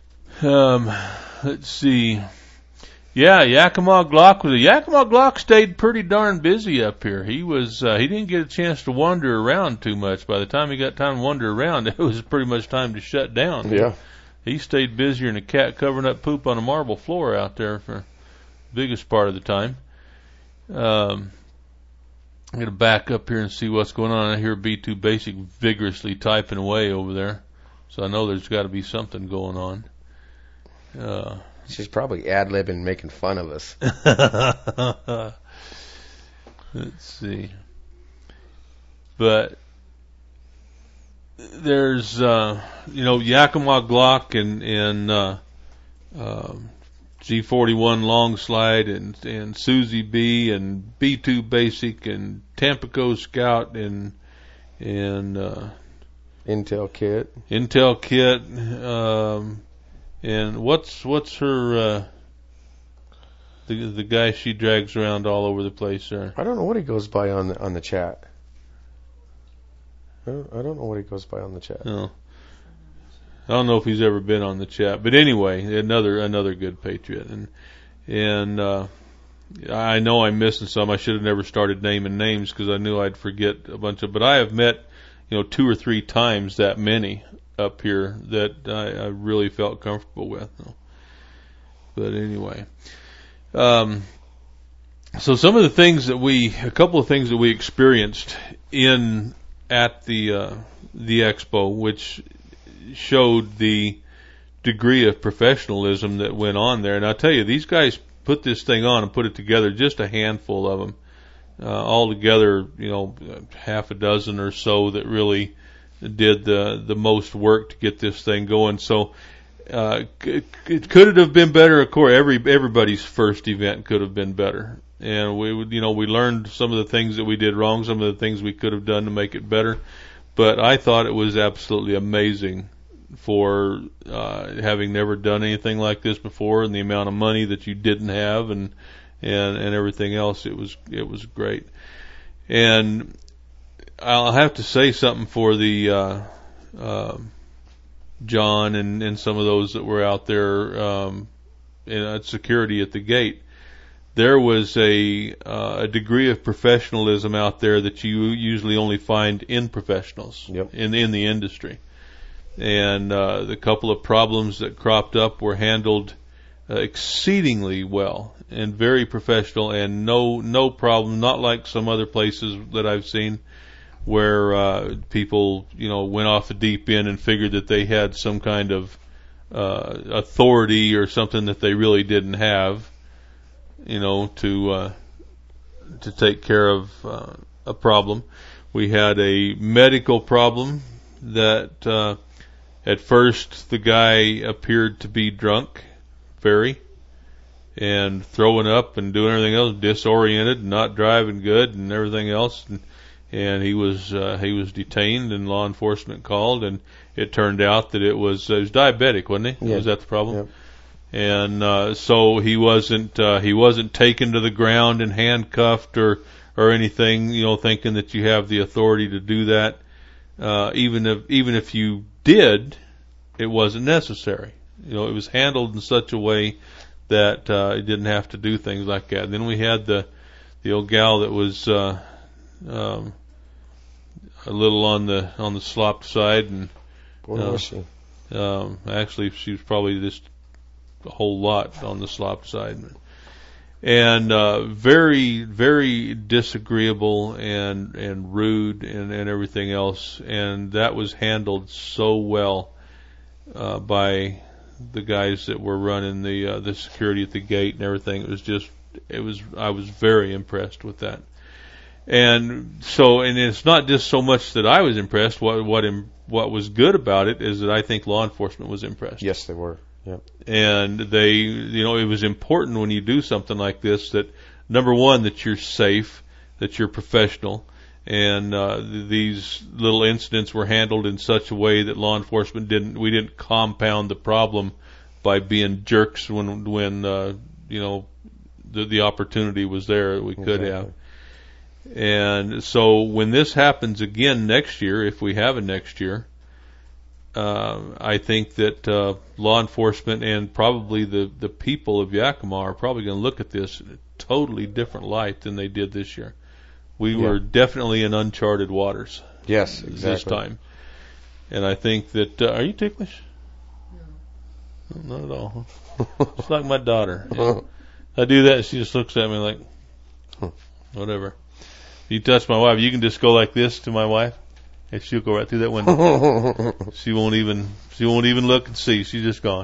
Let's see. Yeah, Yakima Glock stayed pretty darn busy up here. He didn't get a chance to wander around too much. By the time he got time to wander around, it was pretty much time to shut down. Yeah. He stayed busier than a cat covering up poop on a marble floor out there for the biggest part of the time. I'm going to back up here and see what's going on. I hear B2 Basic vigorously typing away over there. So I know there's got to be something going on. She's probably ad-libbing, making fun of us. Let's see. But there's, Yakima Glock and G41 Long Slide and Susie B and B2 Basic and Tampico Scout and Intel Kit. And what's her the guy she drags around all over the place there? I don't know what he goes by on the chat. I don't know what he goes by on the chat. No. I don't know if he's ever been on the chat, but anyway, another good patriot, and I know I'm missing some. I should have never started naming names because I knew I'd forget a bunch of. But I have met 2 or 3 times that many up here that I really felt comfortable with. But anyway, so some of the things a couple of things that we experienced at the expo, which showed the degree of professionalism that went on there. And I'll tell you, these guys put this thing on and put it together, just a handful of them, all together, half a dozen or so that really did the most work to get this thing going. So could it have been better? Of course, everybody's first event could have been better. And we learned some of the things that we did wrong, some of the things we could have done to make it better. But I thought it was absolutely amazing for having never done anything like this before, and the amount of money that you didn't have, and everything else. It was great. And I'll have to say something for the John and some of those that were out there at security at the gate. There was a degree of professionalism out there that you usually only find in professionals. Yep. in the industry. And the couple of problems that cropped up were handled exceedingly well and very professional, and no problem, not like some other places that I've seen where people went off the deep end and figured that they had some kind of authority or something that they really didn't have, to take care of a problem. We had a medical problem that at first the guy appeared to be drunk, and throwing up and doing everything else, disoriented and not driving good and everything else, and he was detained and law enforcement called, and it turned out that it was diabetic, wasn't he? Yeah. Was that the problem? Yep. And so he wasn't taken to the ground and handcuffed or anything, thinking that you have the authority to do that. Even if you did, it wasn't necessary. It was handled in such a way that it didn't have to do things like that. And then we had the old gal that was a little on the slopped side, and Boy, was she? Actually, she was probably just a whole lot on the slopped side, and very, very disagreeable and rude and everything else. And that was handled so well by the guys that were running the security at the gate and everything. I was very impressed with that. And it's not just so much that I was impressed. What was good about it is that I think law enforcement was impressed. Yes, they were. Yep. And they, it was important when you do something like this that, number one, that you're safe, that you're professional, and these little incidents were handled in such a way that law enforcement didn't compound the problem by being jerks when the opportunity was there that we could have. And so when this happens again next year, if we have a next year, I think that law enforcement and probably the people of Yakima are probably going to look at this in a totally different light than they did this year. We were definitely in uncharted waters. Yes, exactly. This time. And I think that... are you ticklish? No. Not at all. It's like my daughter. Yeah. I do that, and she just looks at me like, whatever. You touch my wife, you can just go like this to my wife, and she'll go right through that window. She won't even look and see. She's just gone.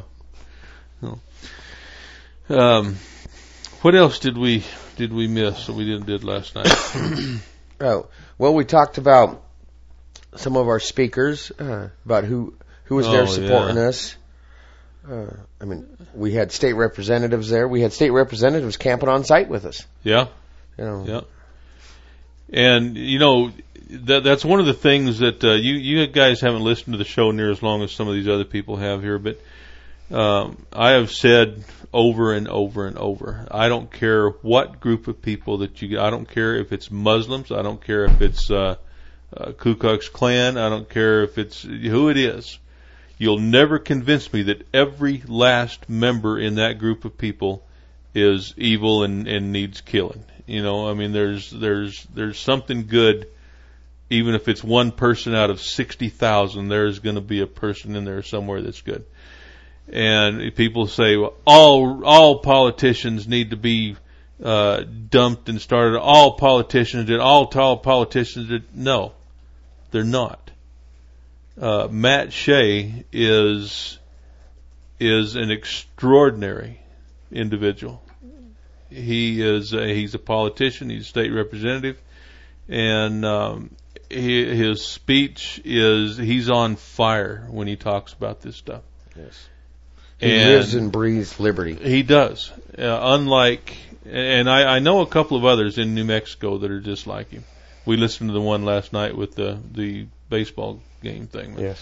What else did we miss that we did last night? Well, we talked about some of our speakers, about who was there supporting us. I mean, we had state representatives there. We had state representatives camping on site with us. Yeah. Yeah. And, that's one of the things that you guys haven't listened to the show near as long as some of these other people have here, but I have said over and over and over, I don't care what group of people that you get. I don't care if it's Muslims. I don't care if it's Ku Klux Klan. I don't care if it's who it is. You'll never convince me that every last member in that group of people is evil and needs killing. I mean, there's something good, even if it's one person out of 60,000. There's going to be a person in there somewhere that's good. And people say, well, all politicians need to be dumped and started. All politicians did. All politicians did. No, they're not. Matt Shea is an extraordinary individual. He's a politician. He's a state representative, and his speech he's on fire when he talks about this stuff. Yes, he lives and breathes liberty. He does. Unlike, and I know a couple of others in New Mexico that are just like him. We listened to the one last night with the baseball game thing. Yes.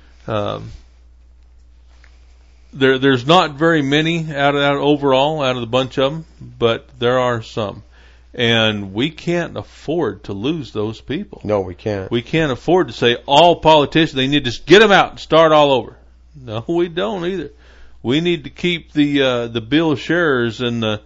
There's not very many out of the bunch of them, but there are some. And we can't afford to lose those people. No, we can't. We can't afford to say all politicians, they need to just get them out and start all over. No, we don't either. We need to keep the Bill Scherers and the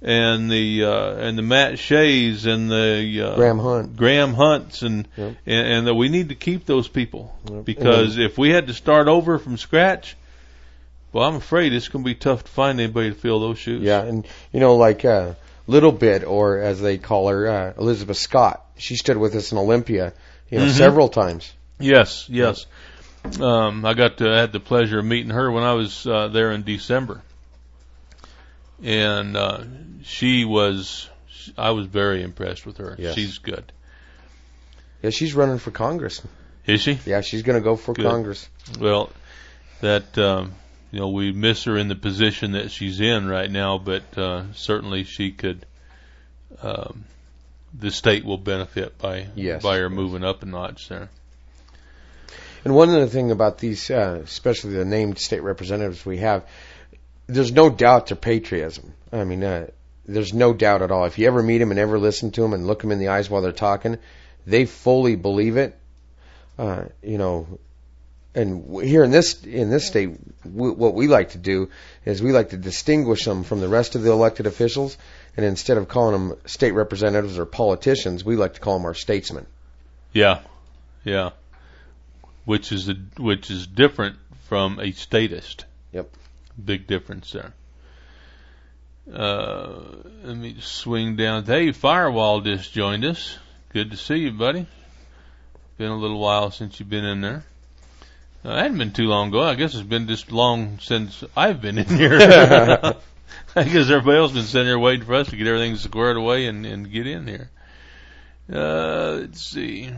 Matt Shays and the Graham Hunts and that we need to keep those people, because if we had to start over from scratch, well, I'm afraid it's going to be tough to find anybody to fill those shoes. Yeah, and like Little Bit, or as they call her, Elizabeth Scott. She stood with us in Olympia, several times. Yes. I had the pleasure of meeting her when I was there in December. And I was very impressed with her. Yes. She's good. Yeah, she's running for Congress. Is she? Yeah, she's going to go for Congress. Well, that we miss her in the position that she's in right now, but certainly she could. The state will benefit by her moving up a notch there. And one other thing about these, especially the named state representatives we have, there's no doubt their patriotism. I mean, there's no doubt at all. If you ever meet them and ever listen to them and look them in the eyes while they're talking, they fully believe it. And here in this state, what we like to do is we like to distinguish them from the rest of the elected officials, and instead of calling them state representatives or politicians, we like to call them our statesmen. Yeah. Which is different from a statist. Yep. Big difference there. Let me swing down. Hey, Firewall just joined us. Good to see you, buddy. Been a little while since you've been in there. It hadn't been too long ago. I guess it's been just long since I've been in here. I guess everybody else has been sitting there waiting for us to get everything squared away and get in here. Let's see.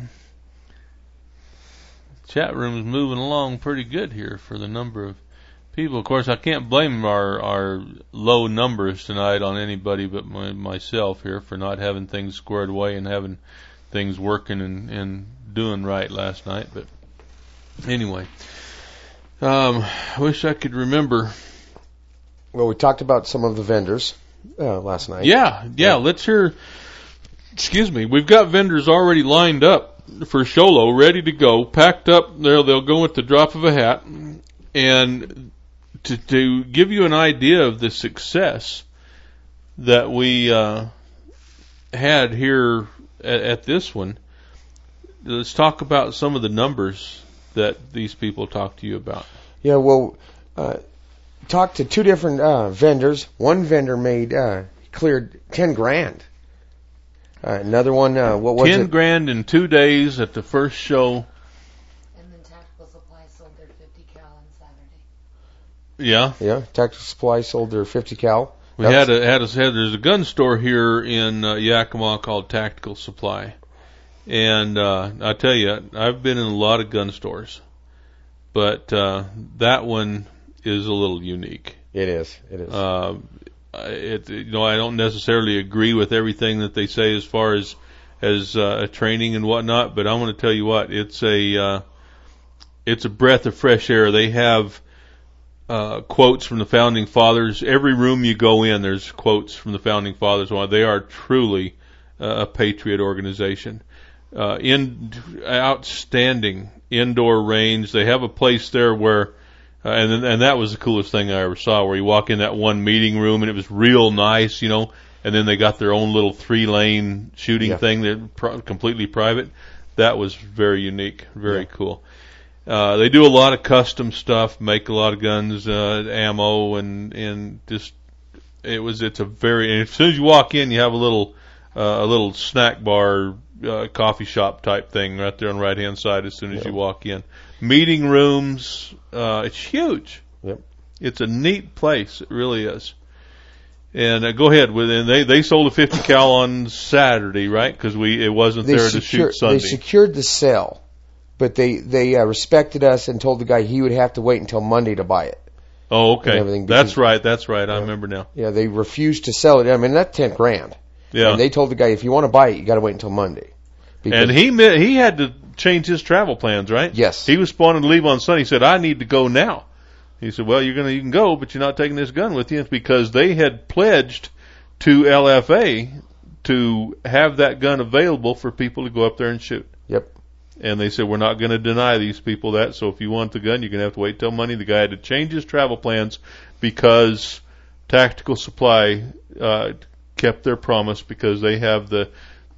Chat room's moving along pretty good here for the number of people. Of course, I can't blame our low numbers tonight on anybody but myself here for not having things squared away and having things working and doing right last night. But anyway, I wish I could remember. Well, we talked about some of the vendors last night. Yeah. Let's hear. Excuse me. We've got vendors already lined up for Show Low, ready to go, packed up. They'll go at the drop of a hat. And to give you an idea of the success that we had here at this one, let's talk about some of the numbers that these people talk to you about. Yeah, well, talked to two different vendors. One vendor cleared $10,000. Another one, what was it? $10,000 in 2 days at the first show. And then Tactical Supply sold their 50 cal on Saturday. Yeah. Yeah, Tactical Supply sold their 50 cal. There's a gun store here in Yakima called Tactical Supply. And I tell you, I've been in a lot of gun stores, but that one is a little unique. It is. I don't necessarily agree with everything that they say as far as training and whatnot, but I'm going to tell you what, it's a breath of fresh air. They have quotes from the Founding Fathers. Every room you go in, there's quotes from the Founding Fathers. They are truly a patriot organization. Outstanding indoor range. They have a place there where, and that was the coolest thing I ever saw, where you walk in that one meeting room and it was real nice, and then they got their own little 3-lane shooting thing that completely private. That was very unique, very cool. They do a lot of custom stuff, make a lot of guns, ammo, and just it's a very. And as soon as you walk in, you have a little snack bar, coffee shop type thing right there on the right hand side. As soon as you walk in, meeting rooms, it's huge. Yep, it's a neat place. It really is. And go ahead with it. And they sold a 50 cal on Saturday, right? Because it wasn't there to shoot Sunday. They secured the sale. But they respected us and told the guy he would have to wait until Monday to buy it. Oh, okay. That's right. I remember now. Yeah, they refused to sell it. I mean, that's $10,000. Yeah. And they told the guy, if you want to buy it, you got to wait until Monday. And he had to change his travel plans, right? Yes. He was planning to leave on Sunday. He said, I need to go now. He said, well, you can go, but you're not taking this gun with you, because they had pledged to LFA to have that gun available for people to go up there and shoot. Yep. And they said, we're not going to deny these people that, so if you want the gun, you're going to have to wait till Monday. The guy had to change his travel plans because Tactical Supply kept their promise, because they have the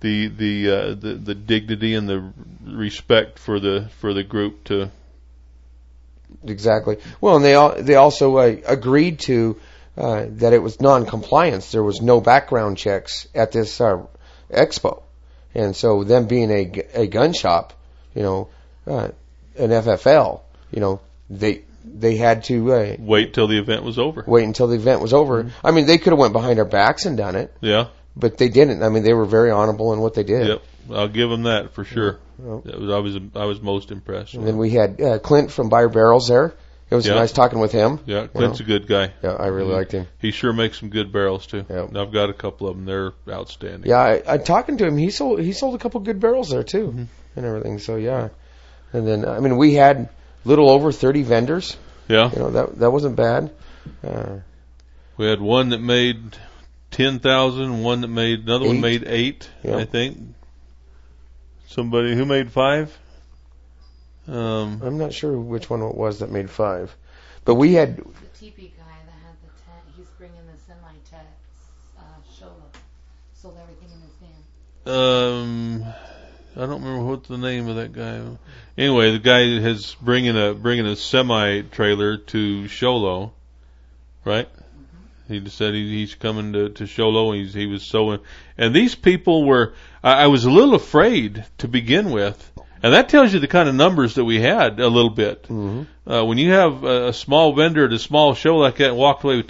dignity and the respect for the group to. Exactly. Well, and they also agreed to that it was non-compliance. There was no background checks at this expo, and so them being a gun shop, an FFL, they had to wait till the event was over. Wait until the event was over. Mm-hmm. I mean, they could have went behind our backs and done it. Yeah. But they didn't. I mean, they were very honorable in what they did. Yep. I'll give them that for sure. I was most impressed. And then we had Clint from Buyer Barrels there. It was nice talking with him. Yeah, Clint's a good guy. Yeah, I really liked him. He sure makes some good barrels too. Yep. I've got a couple of them. They're outstanding. Yeah, I talking to him. He sold a couple good barrels there too, and everything. So yeah, and then I mean we had little over 30 vendors. Yeah, that wasn't bad. We had one that made 10,000. One that made another 8. One made 8. Yep. I think. Somebody who made 5. I'm not sure which one it was that made 5, but we had the TP guy that had the tent. He's bringing the semi-tent show. Sold everything in his van. I don't remember what the name of that guy. Anyway, the guy is bringing a semi trailer to Show Low, right? Mm-hmm. He just said he's coming to Show Low. He was so, and these people were. I was a little afraid to begin with. And that tells you the kind of numbers that we had a little bit. Mm-hmm. When you have a small vendor at a small show like that and walked away with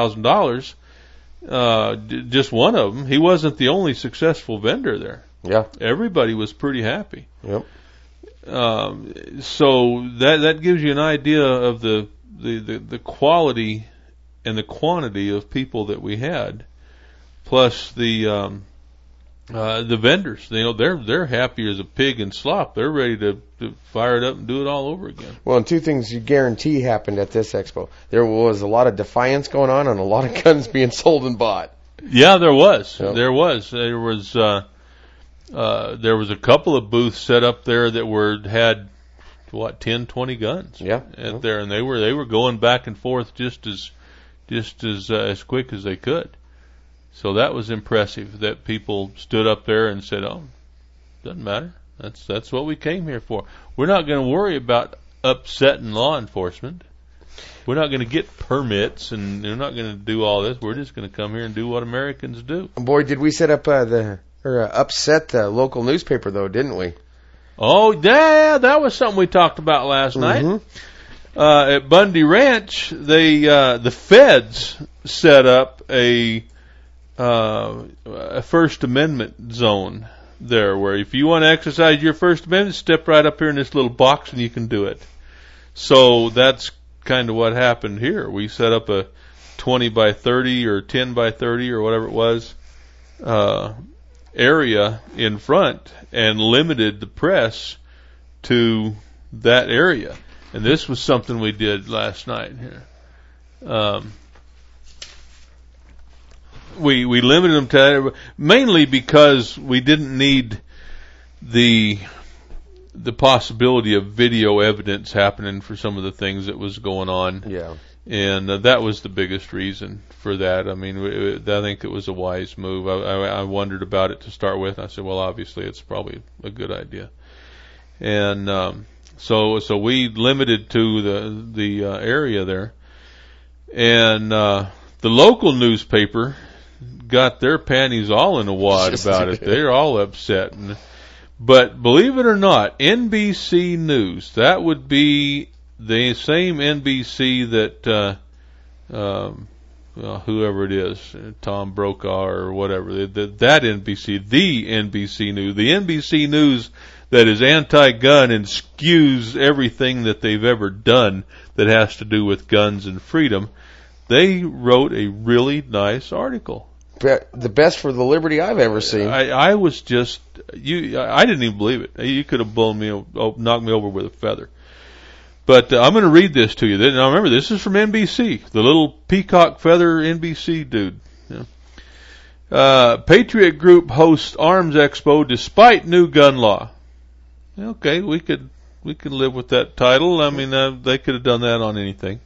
$10,000, just one of them, he wasn't the only successful vendor there. Yeah. Everybody was pretty happy. Yep. So that gives you an idea of the quality and the quantity of people that we had, plus the vendors. They're happy as a pig in slop. They're ready to fire it up and do it all over again. Well, and two things you guarantee happened at this expo. There was a lot of defiance going on and a lot of guns being sold and bought. Yeah, there was. Yep. There was. There was a couple of booths set up there that had 10, 20 guns. Yeah. There, and they were going back and forth just as quick as they could. So that was impressive that people stood up there and said, "Oh, doesn't matter. That's what we came here for. We're not going to worry about upsetting law enforcement. We're not going to get permits, and we're not going to do all this. We're just going to come here and do what Americans do." Boy, did we set up upset the local newspaper though, didn't we? Oh, yeah, that was something we talked about last night. At Bundy Ranch, the feds set up a First Amendment zone there, where if you want to exercise your First Amendment, step right up here in this little box and you can do it. So that's kind of what happened here. We set up a 20 by 30 or 10 by 30 or whatever it was area in front and limited the press to that area. And this was something we did last night here. We limited them to mainly because we didn't need the possibility of video evidence happening for some of the things that was going on. Yeah. And that was the biggest reason for that. I mean, I think it was a wise move. I wondered about it to start with. I said, well, obviously it's probably a good idea. And so we limited to the area there. And the local newspaper got their panties all in a wad about it. They're all upset. But believe it or not, NBC News, that would be the same NBC that whoever it is, Tom Brokaw or whatever, that NBC, the NBC News that is anti-gun and skews everything that they've ever done that has to do with guns and freedom, they wrote a really nice article. The best for the liberty I've ever seen. I was just, I didn't even believe it. You could have knocked me over with a feather. But I'm going to read this to you. Now remember, this is from NBC, the little peacock feather NBC dude. Yeah. Patriot Group hosts Arms Expo despite new gun law. Okay, we could live with that title. I mean, they could have done that on anything.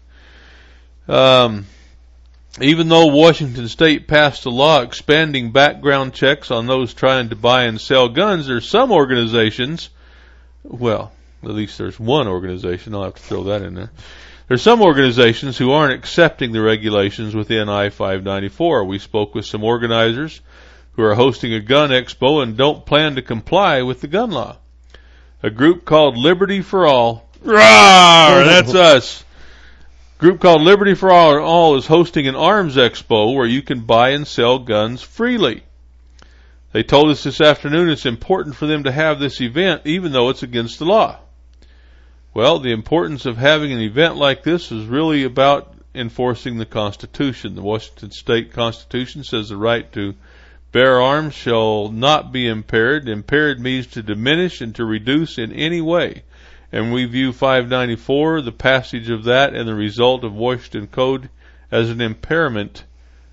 Even though Washington State passed a law expanding background checks on those trying to buy and sell guns, there's some organizations, well, at least there's one organization, I'll have to throw that in there. There's some organizations who aren't accepting the regulations within I-594. We spoke with some organizers who are hosting a gun expo and don't plan to comply with the gun law. A group called Liberty for All, rawr, that's us. Group called Liberty for All is hosting an arms expo where you can buy and sell guns freely. They told us this afternoon it's important for them to have this event even though it's against the law. Well, the importance of having an event like this is really about enforcing the Constitution. The Washington State Constitution says the right to bear arms shall not be impaired. Impaired means to diminish and to reduce in any way. And we view 594, the passage of that and the result of Washington Code, as an impairment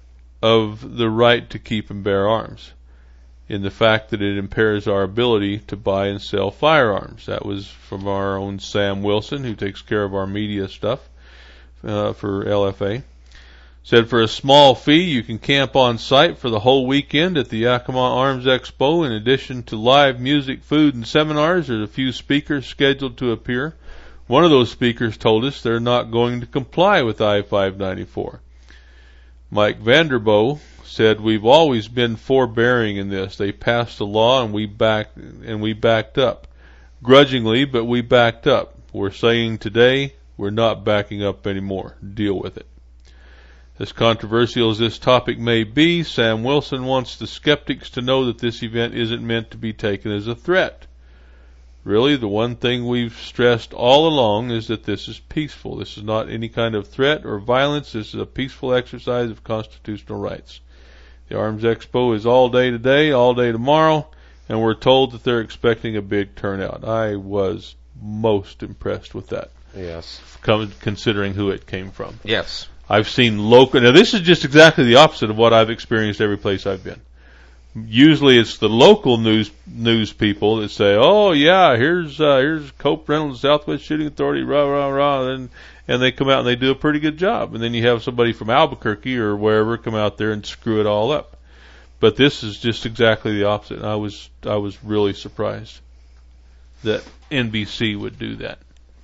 of the right to keep and bear arms, in the fact that it impairs our ability to buy and sell firearms. That was from our own Sam Wilson, who takes care of our media stuff for LFA. Said for a small fee, you can camp on site for the whole weekend at the Yakima Arms Expo. In addition to live music, food, and seminars, there's a few speakers scheduled to appear. One of those speakers told us they're not going to comply with I-594. Mike Vanderboe said, we've always been forbearing in this. They passed a law and we backed up. Grudgingly, but we backed up. We're saying today we're not backing up anymore. Deal with it. As controversial as this topic may be, Sam Wilson wants the skeptics to know that this event isn't meant to be taken as a threat. Really, the one thing we've stressed all along is that this is peaceful. This is not any kind of threat or violence. This is a peaceful exercise of constitutional rights. The Arms Expo is all day today, all day tomorrow, and we're told that they're expecting a big turnout. I was most impressed with that. Yes. Considering who it came from. Yes. I've seen local. Now, this is just exactly the opposite of what I've experienced every place I've been. usually it's the local news people that say, "Oh yeah, here's Cope Reynolds, Southwest Shooting Authority, rah rah rah," and they come out and they do a pretty good job. And then you have somebody from Albuquerque or wherever come out there and screw it all up. But this is just exactly the opposite. I was really surprised that NBC would do that.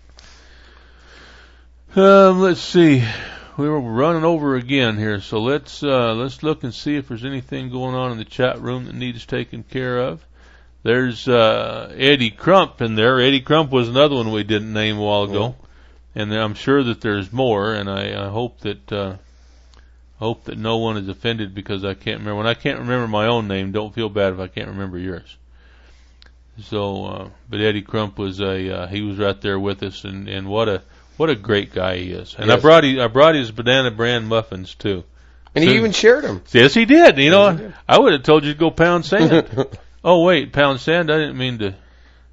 Let's see. We were running over again here, so let's look and see if there's anything going on in the chat room that needs taken care of. There's Eddie Crump in there. Eddie Crump was another one we didn't name a while ago, and I'm sure that there's more. And I hope that no one is offended because I can't remember. When I can't remember my own name, don't feel bad if I can't remember yours. So, but Eddie Crump was he was right there with us, and what a great guy he is. And yes. I brought his Banana Brand muffins too. And he even shared them. Yes, he did. You know, I would have told you to go pound sand. Oh wait, pound sand? I didn't mean to.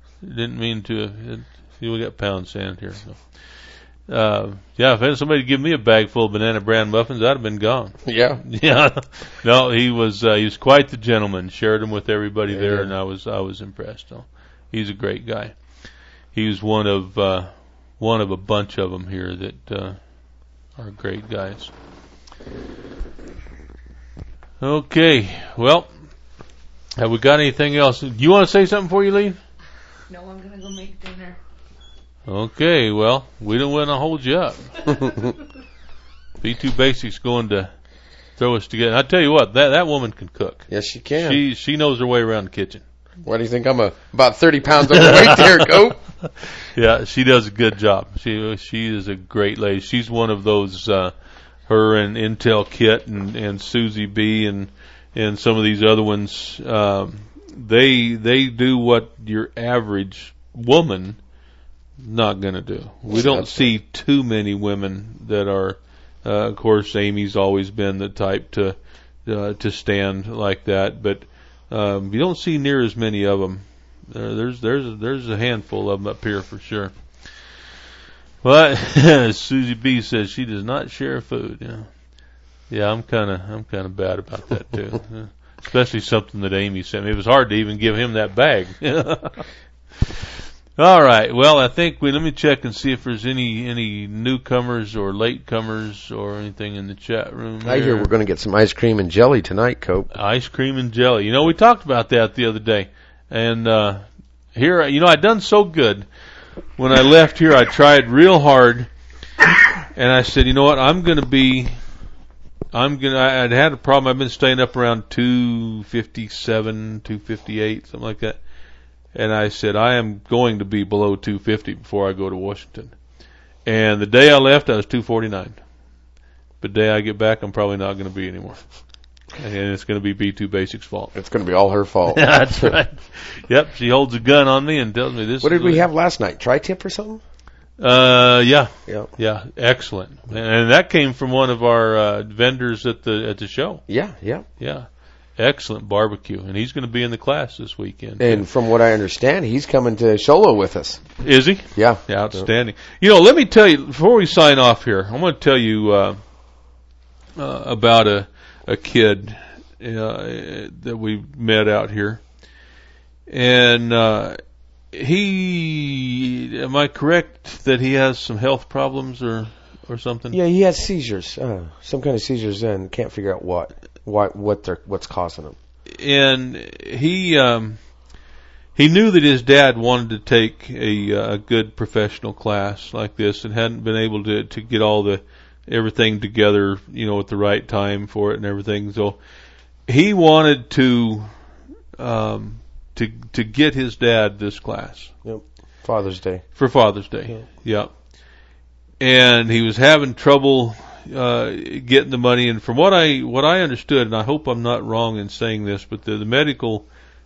See, we got pound sand here. So. Yeah, if somebody give me a bag full of Banana Brand muffins, I'd have been gone. Yeah. Yeah. No, he was quite the gentleman. Shared them with everybody there, and I was impressed. So, he's a great guy. He was one of a bunch of them here that are great guys. Okay. Well, have we got anything else? Do you want to say something before you leave? No, I'm gonna go make dinner. Okay, well, we don't want to hold you up. B2 Basics going to throw us together. I tell you what, that woman can cook. Yes, she can. She knows her way around the kitchen. Why do you think I'm about 30 pounds overweight there, Cope? Yeah, she does a good job. She is a great lady. She's one of those, her and Intel Kit and Susie B and some of these other ones, they do what your average woman not going to do. We don't see too many women that are, of course, Amy's always been the type to stand like that, but you don't see near as many of them. There's a handful of them up here for sure. But Susie B says she does not share food. Yeah, I'm kind of bad about that too. Especially something that Amy sent me. It was hard to even give him that bag. All right. Well, I think let me check and see if there's any newcomers or latecomers or anything in the chat room. I hear we're going to get some ice cream and jelly tonight, Cope. Ice cream and jelly. You know, we talked about that the other day. And here, you know, I'd done so good. When I left here, I tried real hard. And I said, you know what, I'd had a problem. I've been staying up around 257, 258, something like that. And I said, I am going to be below 250 before I go to Washington. And the day I left, I was 249. The day I get back, I'm probably not going to be anymore. And it's going to be B2 Basics' fault. It's going to be all her fault. That's right. Yep, she holds a gun on me and tells me this. What did we have last night? Tri-tip or something? Yeah, excellent. And that came from one of our vendors at the show. Yeah. Excellent barbecue, and he's going to be in the class this weekend. And from what I understand, he's coming to Sholo with us. Is he? Yeah. Outstanding. You know, let me tell you, before we sign off here, I'm going to tell you about a kid that we met out here. And am I correct that he has some health problems or something? Yeah, he has seizures, some kind of seizures, and can't figure out what's causing them. And he knew that his dad wanted to take a good professional class like this and hadn't been able to get everything together, you know, at the right time for it and everything. So he wanted to get his dad this class. Yep. Father's Day. For Father's Day. Yeah. And he was having trouble getting the money, and from what I understood, and I hope I'm not wrong in saying this, but the medical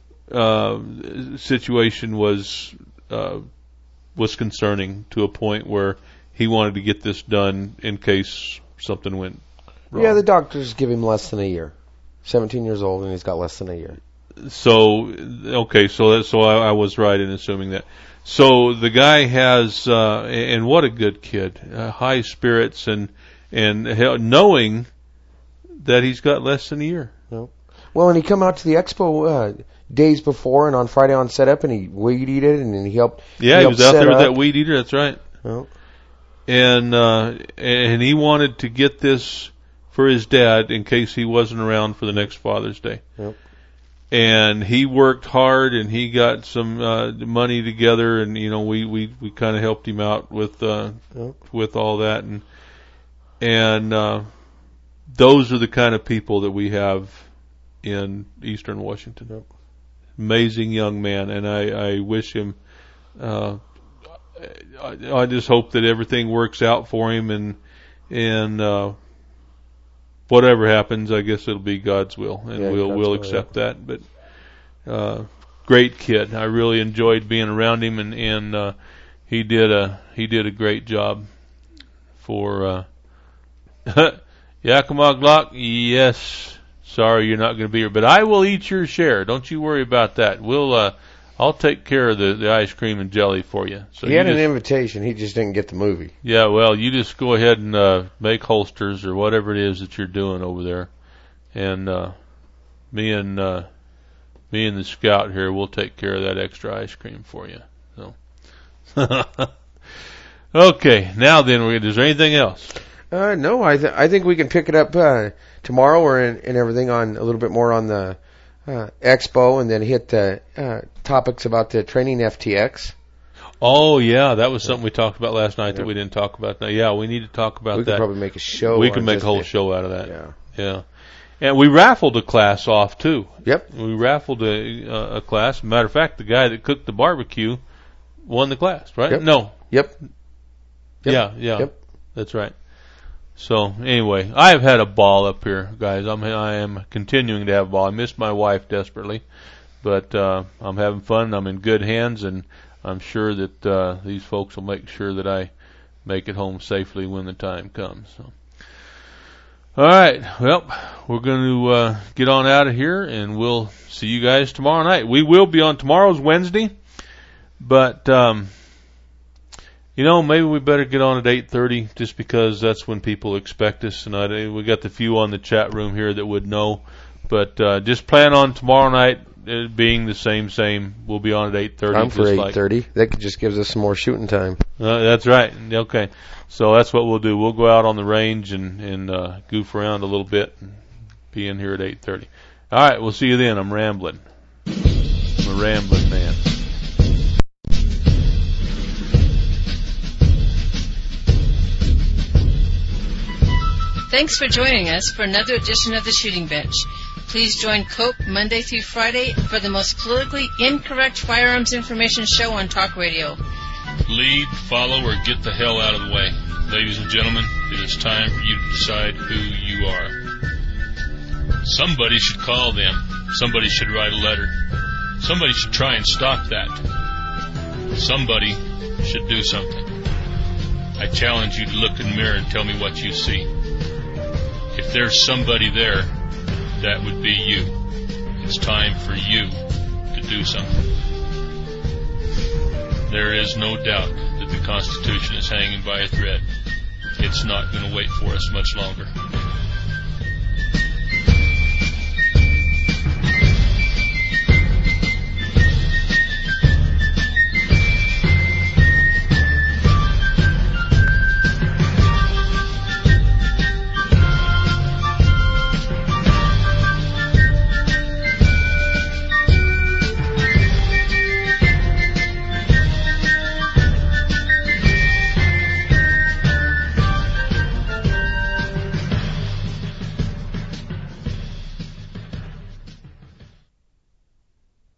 situation was concerning to a point where he wanted to get this done in case something went wrong. Yeah, the doctors give him less than a year. 17 years old, and he's got less than a year. So I was right in assuming that. So the guy has, and what a good kid, high spirits and knowing that he's got less than a year. Nope. Well, and he come out to the expo days before and on Friday on setup, and he weed eated and then he helped. Yeah, he was out there with that weed eater. That's right. Oh. And he wanted to get this for his dad in case he wasn't around for the next Father's Day. Yep. And he worked hard, and he got some money together, and we kind of helped him out with all that, and those are the kind of people that we have in Eastern Washington. Yep. Amazing young man, and I wish him. I just hope that everything works out for him, and whatever happens, I guess it'll be God's will, and we'll accept that. But great kid. I really enjoyed being around him, and he did a great job for Yakima Glock. Yes, sorry you're not going to be here, but I will eat your share. Don't you worry about that. I'll take care of the ice cream and jelly for you. So he had an invitation. He just didn't get the movie. Yeah, well, you just go ahead and make holsters or whatever it is that you're doing over there, and me and the scout here, we'll take care of that extra ice cream for you. So, okay, now then, is there anything else? No, I think we can pick it up tomorrow or and everything on a little bit more on the expo, and then hit the topics about the training FTX. Oh yeah, that was something we talked about last night that we didn't talk about. Now, yeah, we need to talk about that. We could probably make a show. We can make a whole show out of that. Yeah. And we raffled a class off too. Yep. We raffled a class. Matter of fact, the guy that cooked the barbecue won the class, right? Yep. No. Yep. Yeah. Yep. That's right. So anyway, I have had a ball up here, guys. I am continuing to have a ball. I miss my wife desperately, but I'm having fun. I'm in good hands, and I'm sure that these folks will make sure that I make it home safely when the time comes. So. All right. Well, we're going to get on out of here, and we'll see you guys tomorrow night. We will be on tomorrow's Wednesday, but maybe we better get on at 8:30 just because that's when people expect us. And we got the few on the chat room here that would know. But just plan on tomorrow night being the same. We'll be on at 8:30. I'm for 8:30. That just gives us some more shooting time. That's right. Okay. So that's what we'll do. We'll go out on the range and goof around a little bit and be in here at 8:30. All right. We'll see you then. I'm rambling. I'm a rambling man. Thanks for joining us for another edition of The Shooting Bench. Please join Cope Monday through Friday for the most politically incorrect firearms information show on talk radio. Lead, follow, or get the hell out of the way. Ladies and gentlemen, it is time for you to decide who you are. Somebody should call them. Somebody should write a letter. Somebody should try and stop that. Somebody should do something. I challenge you to look in the mirror and tell me what you see. If there's somebody there, that would be you. It's time for you to do something. There is no doubt that the Constitution is hanging by a thread. It's not going to wait for us much longer.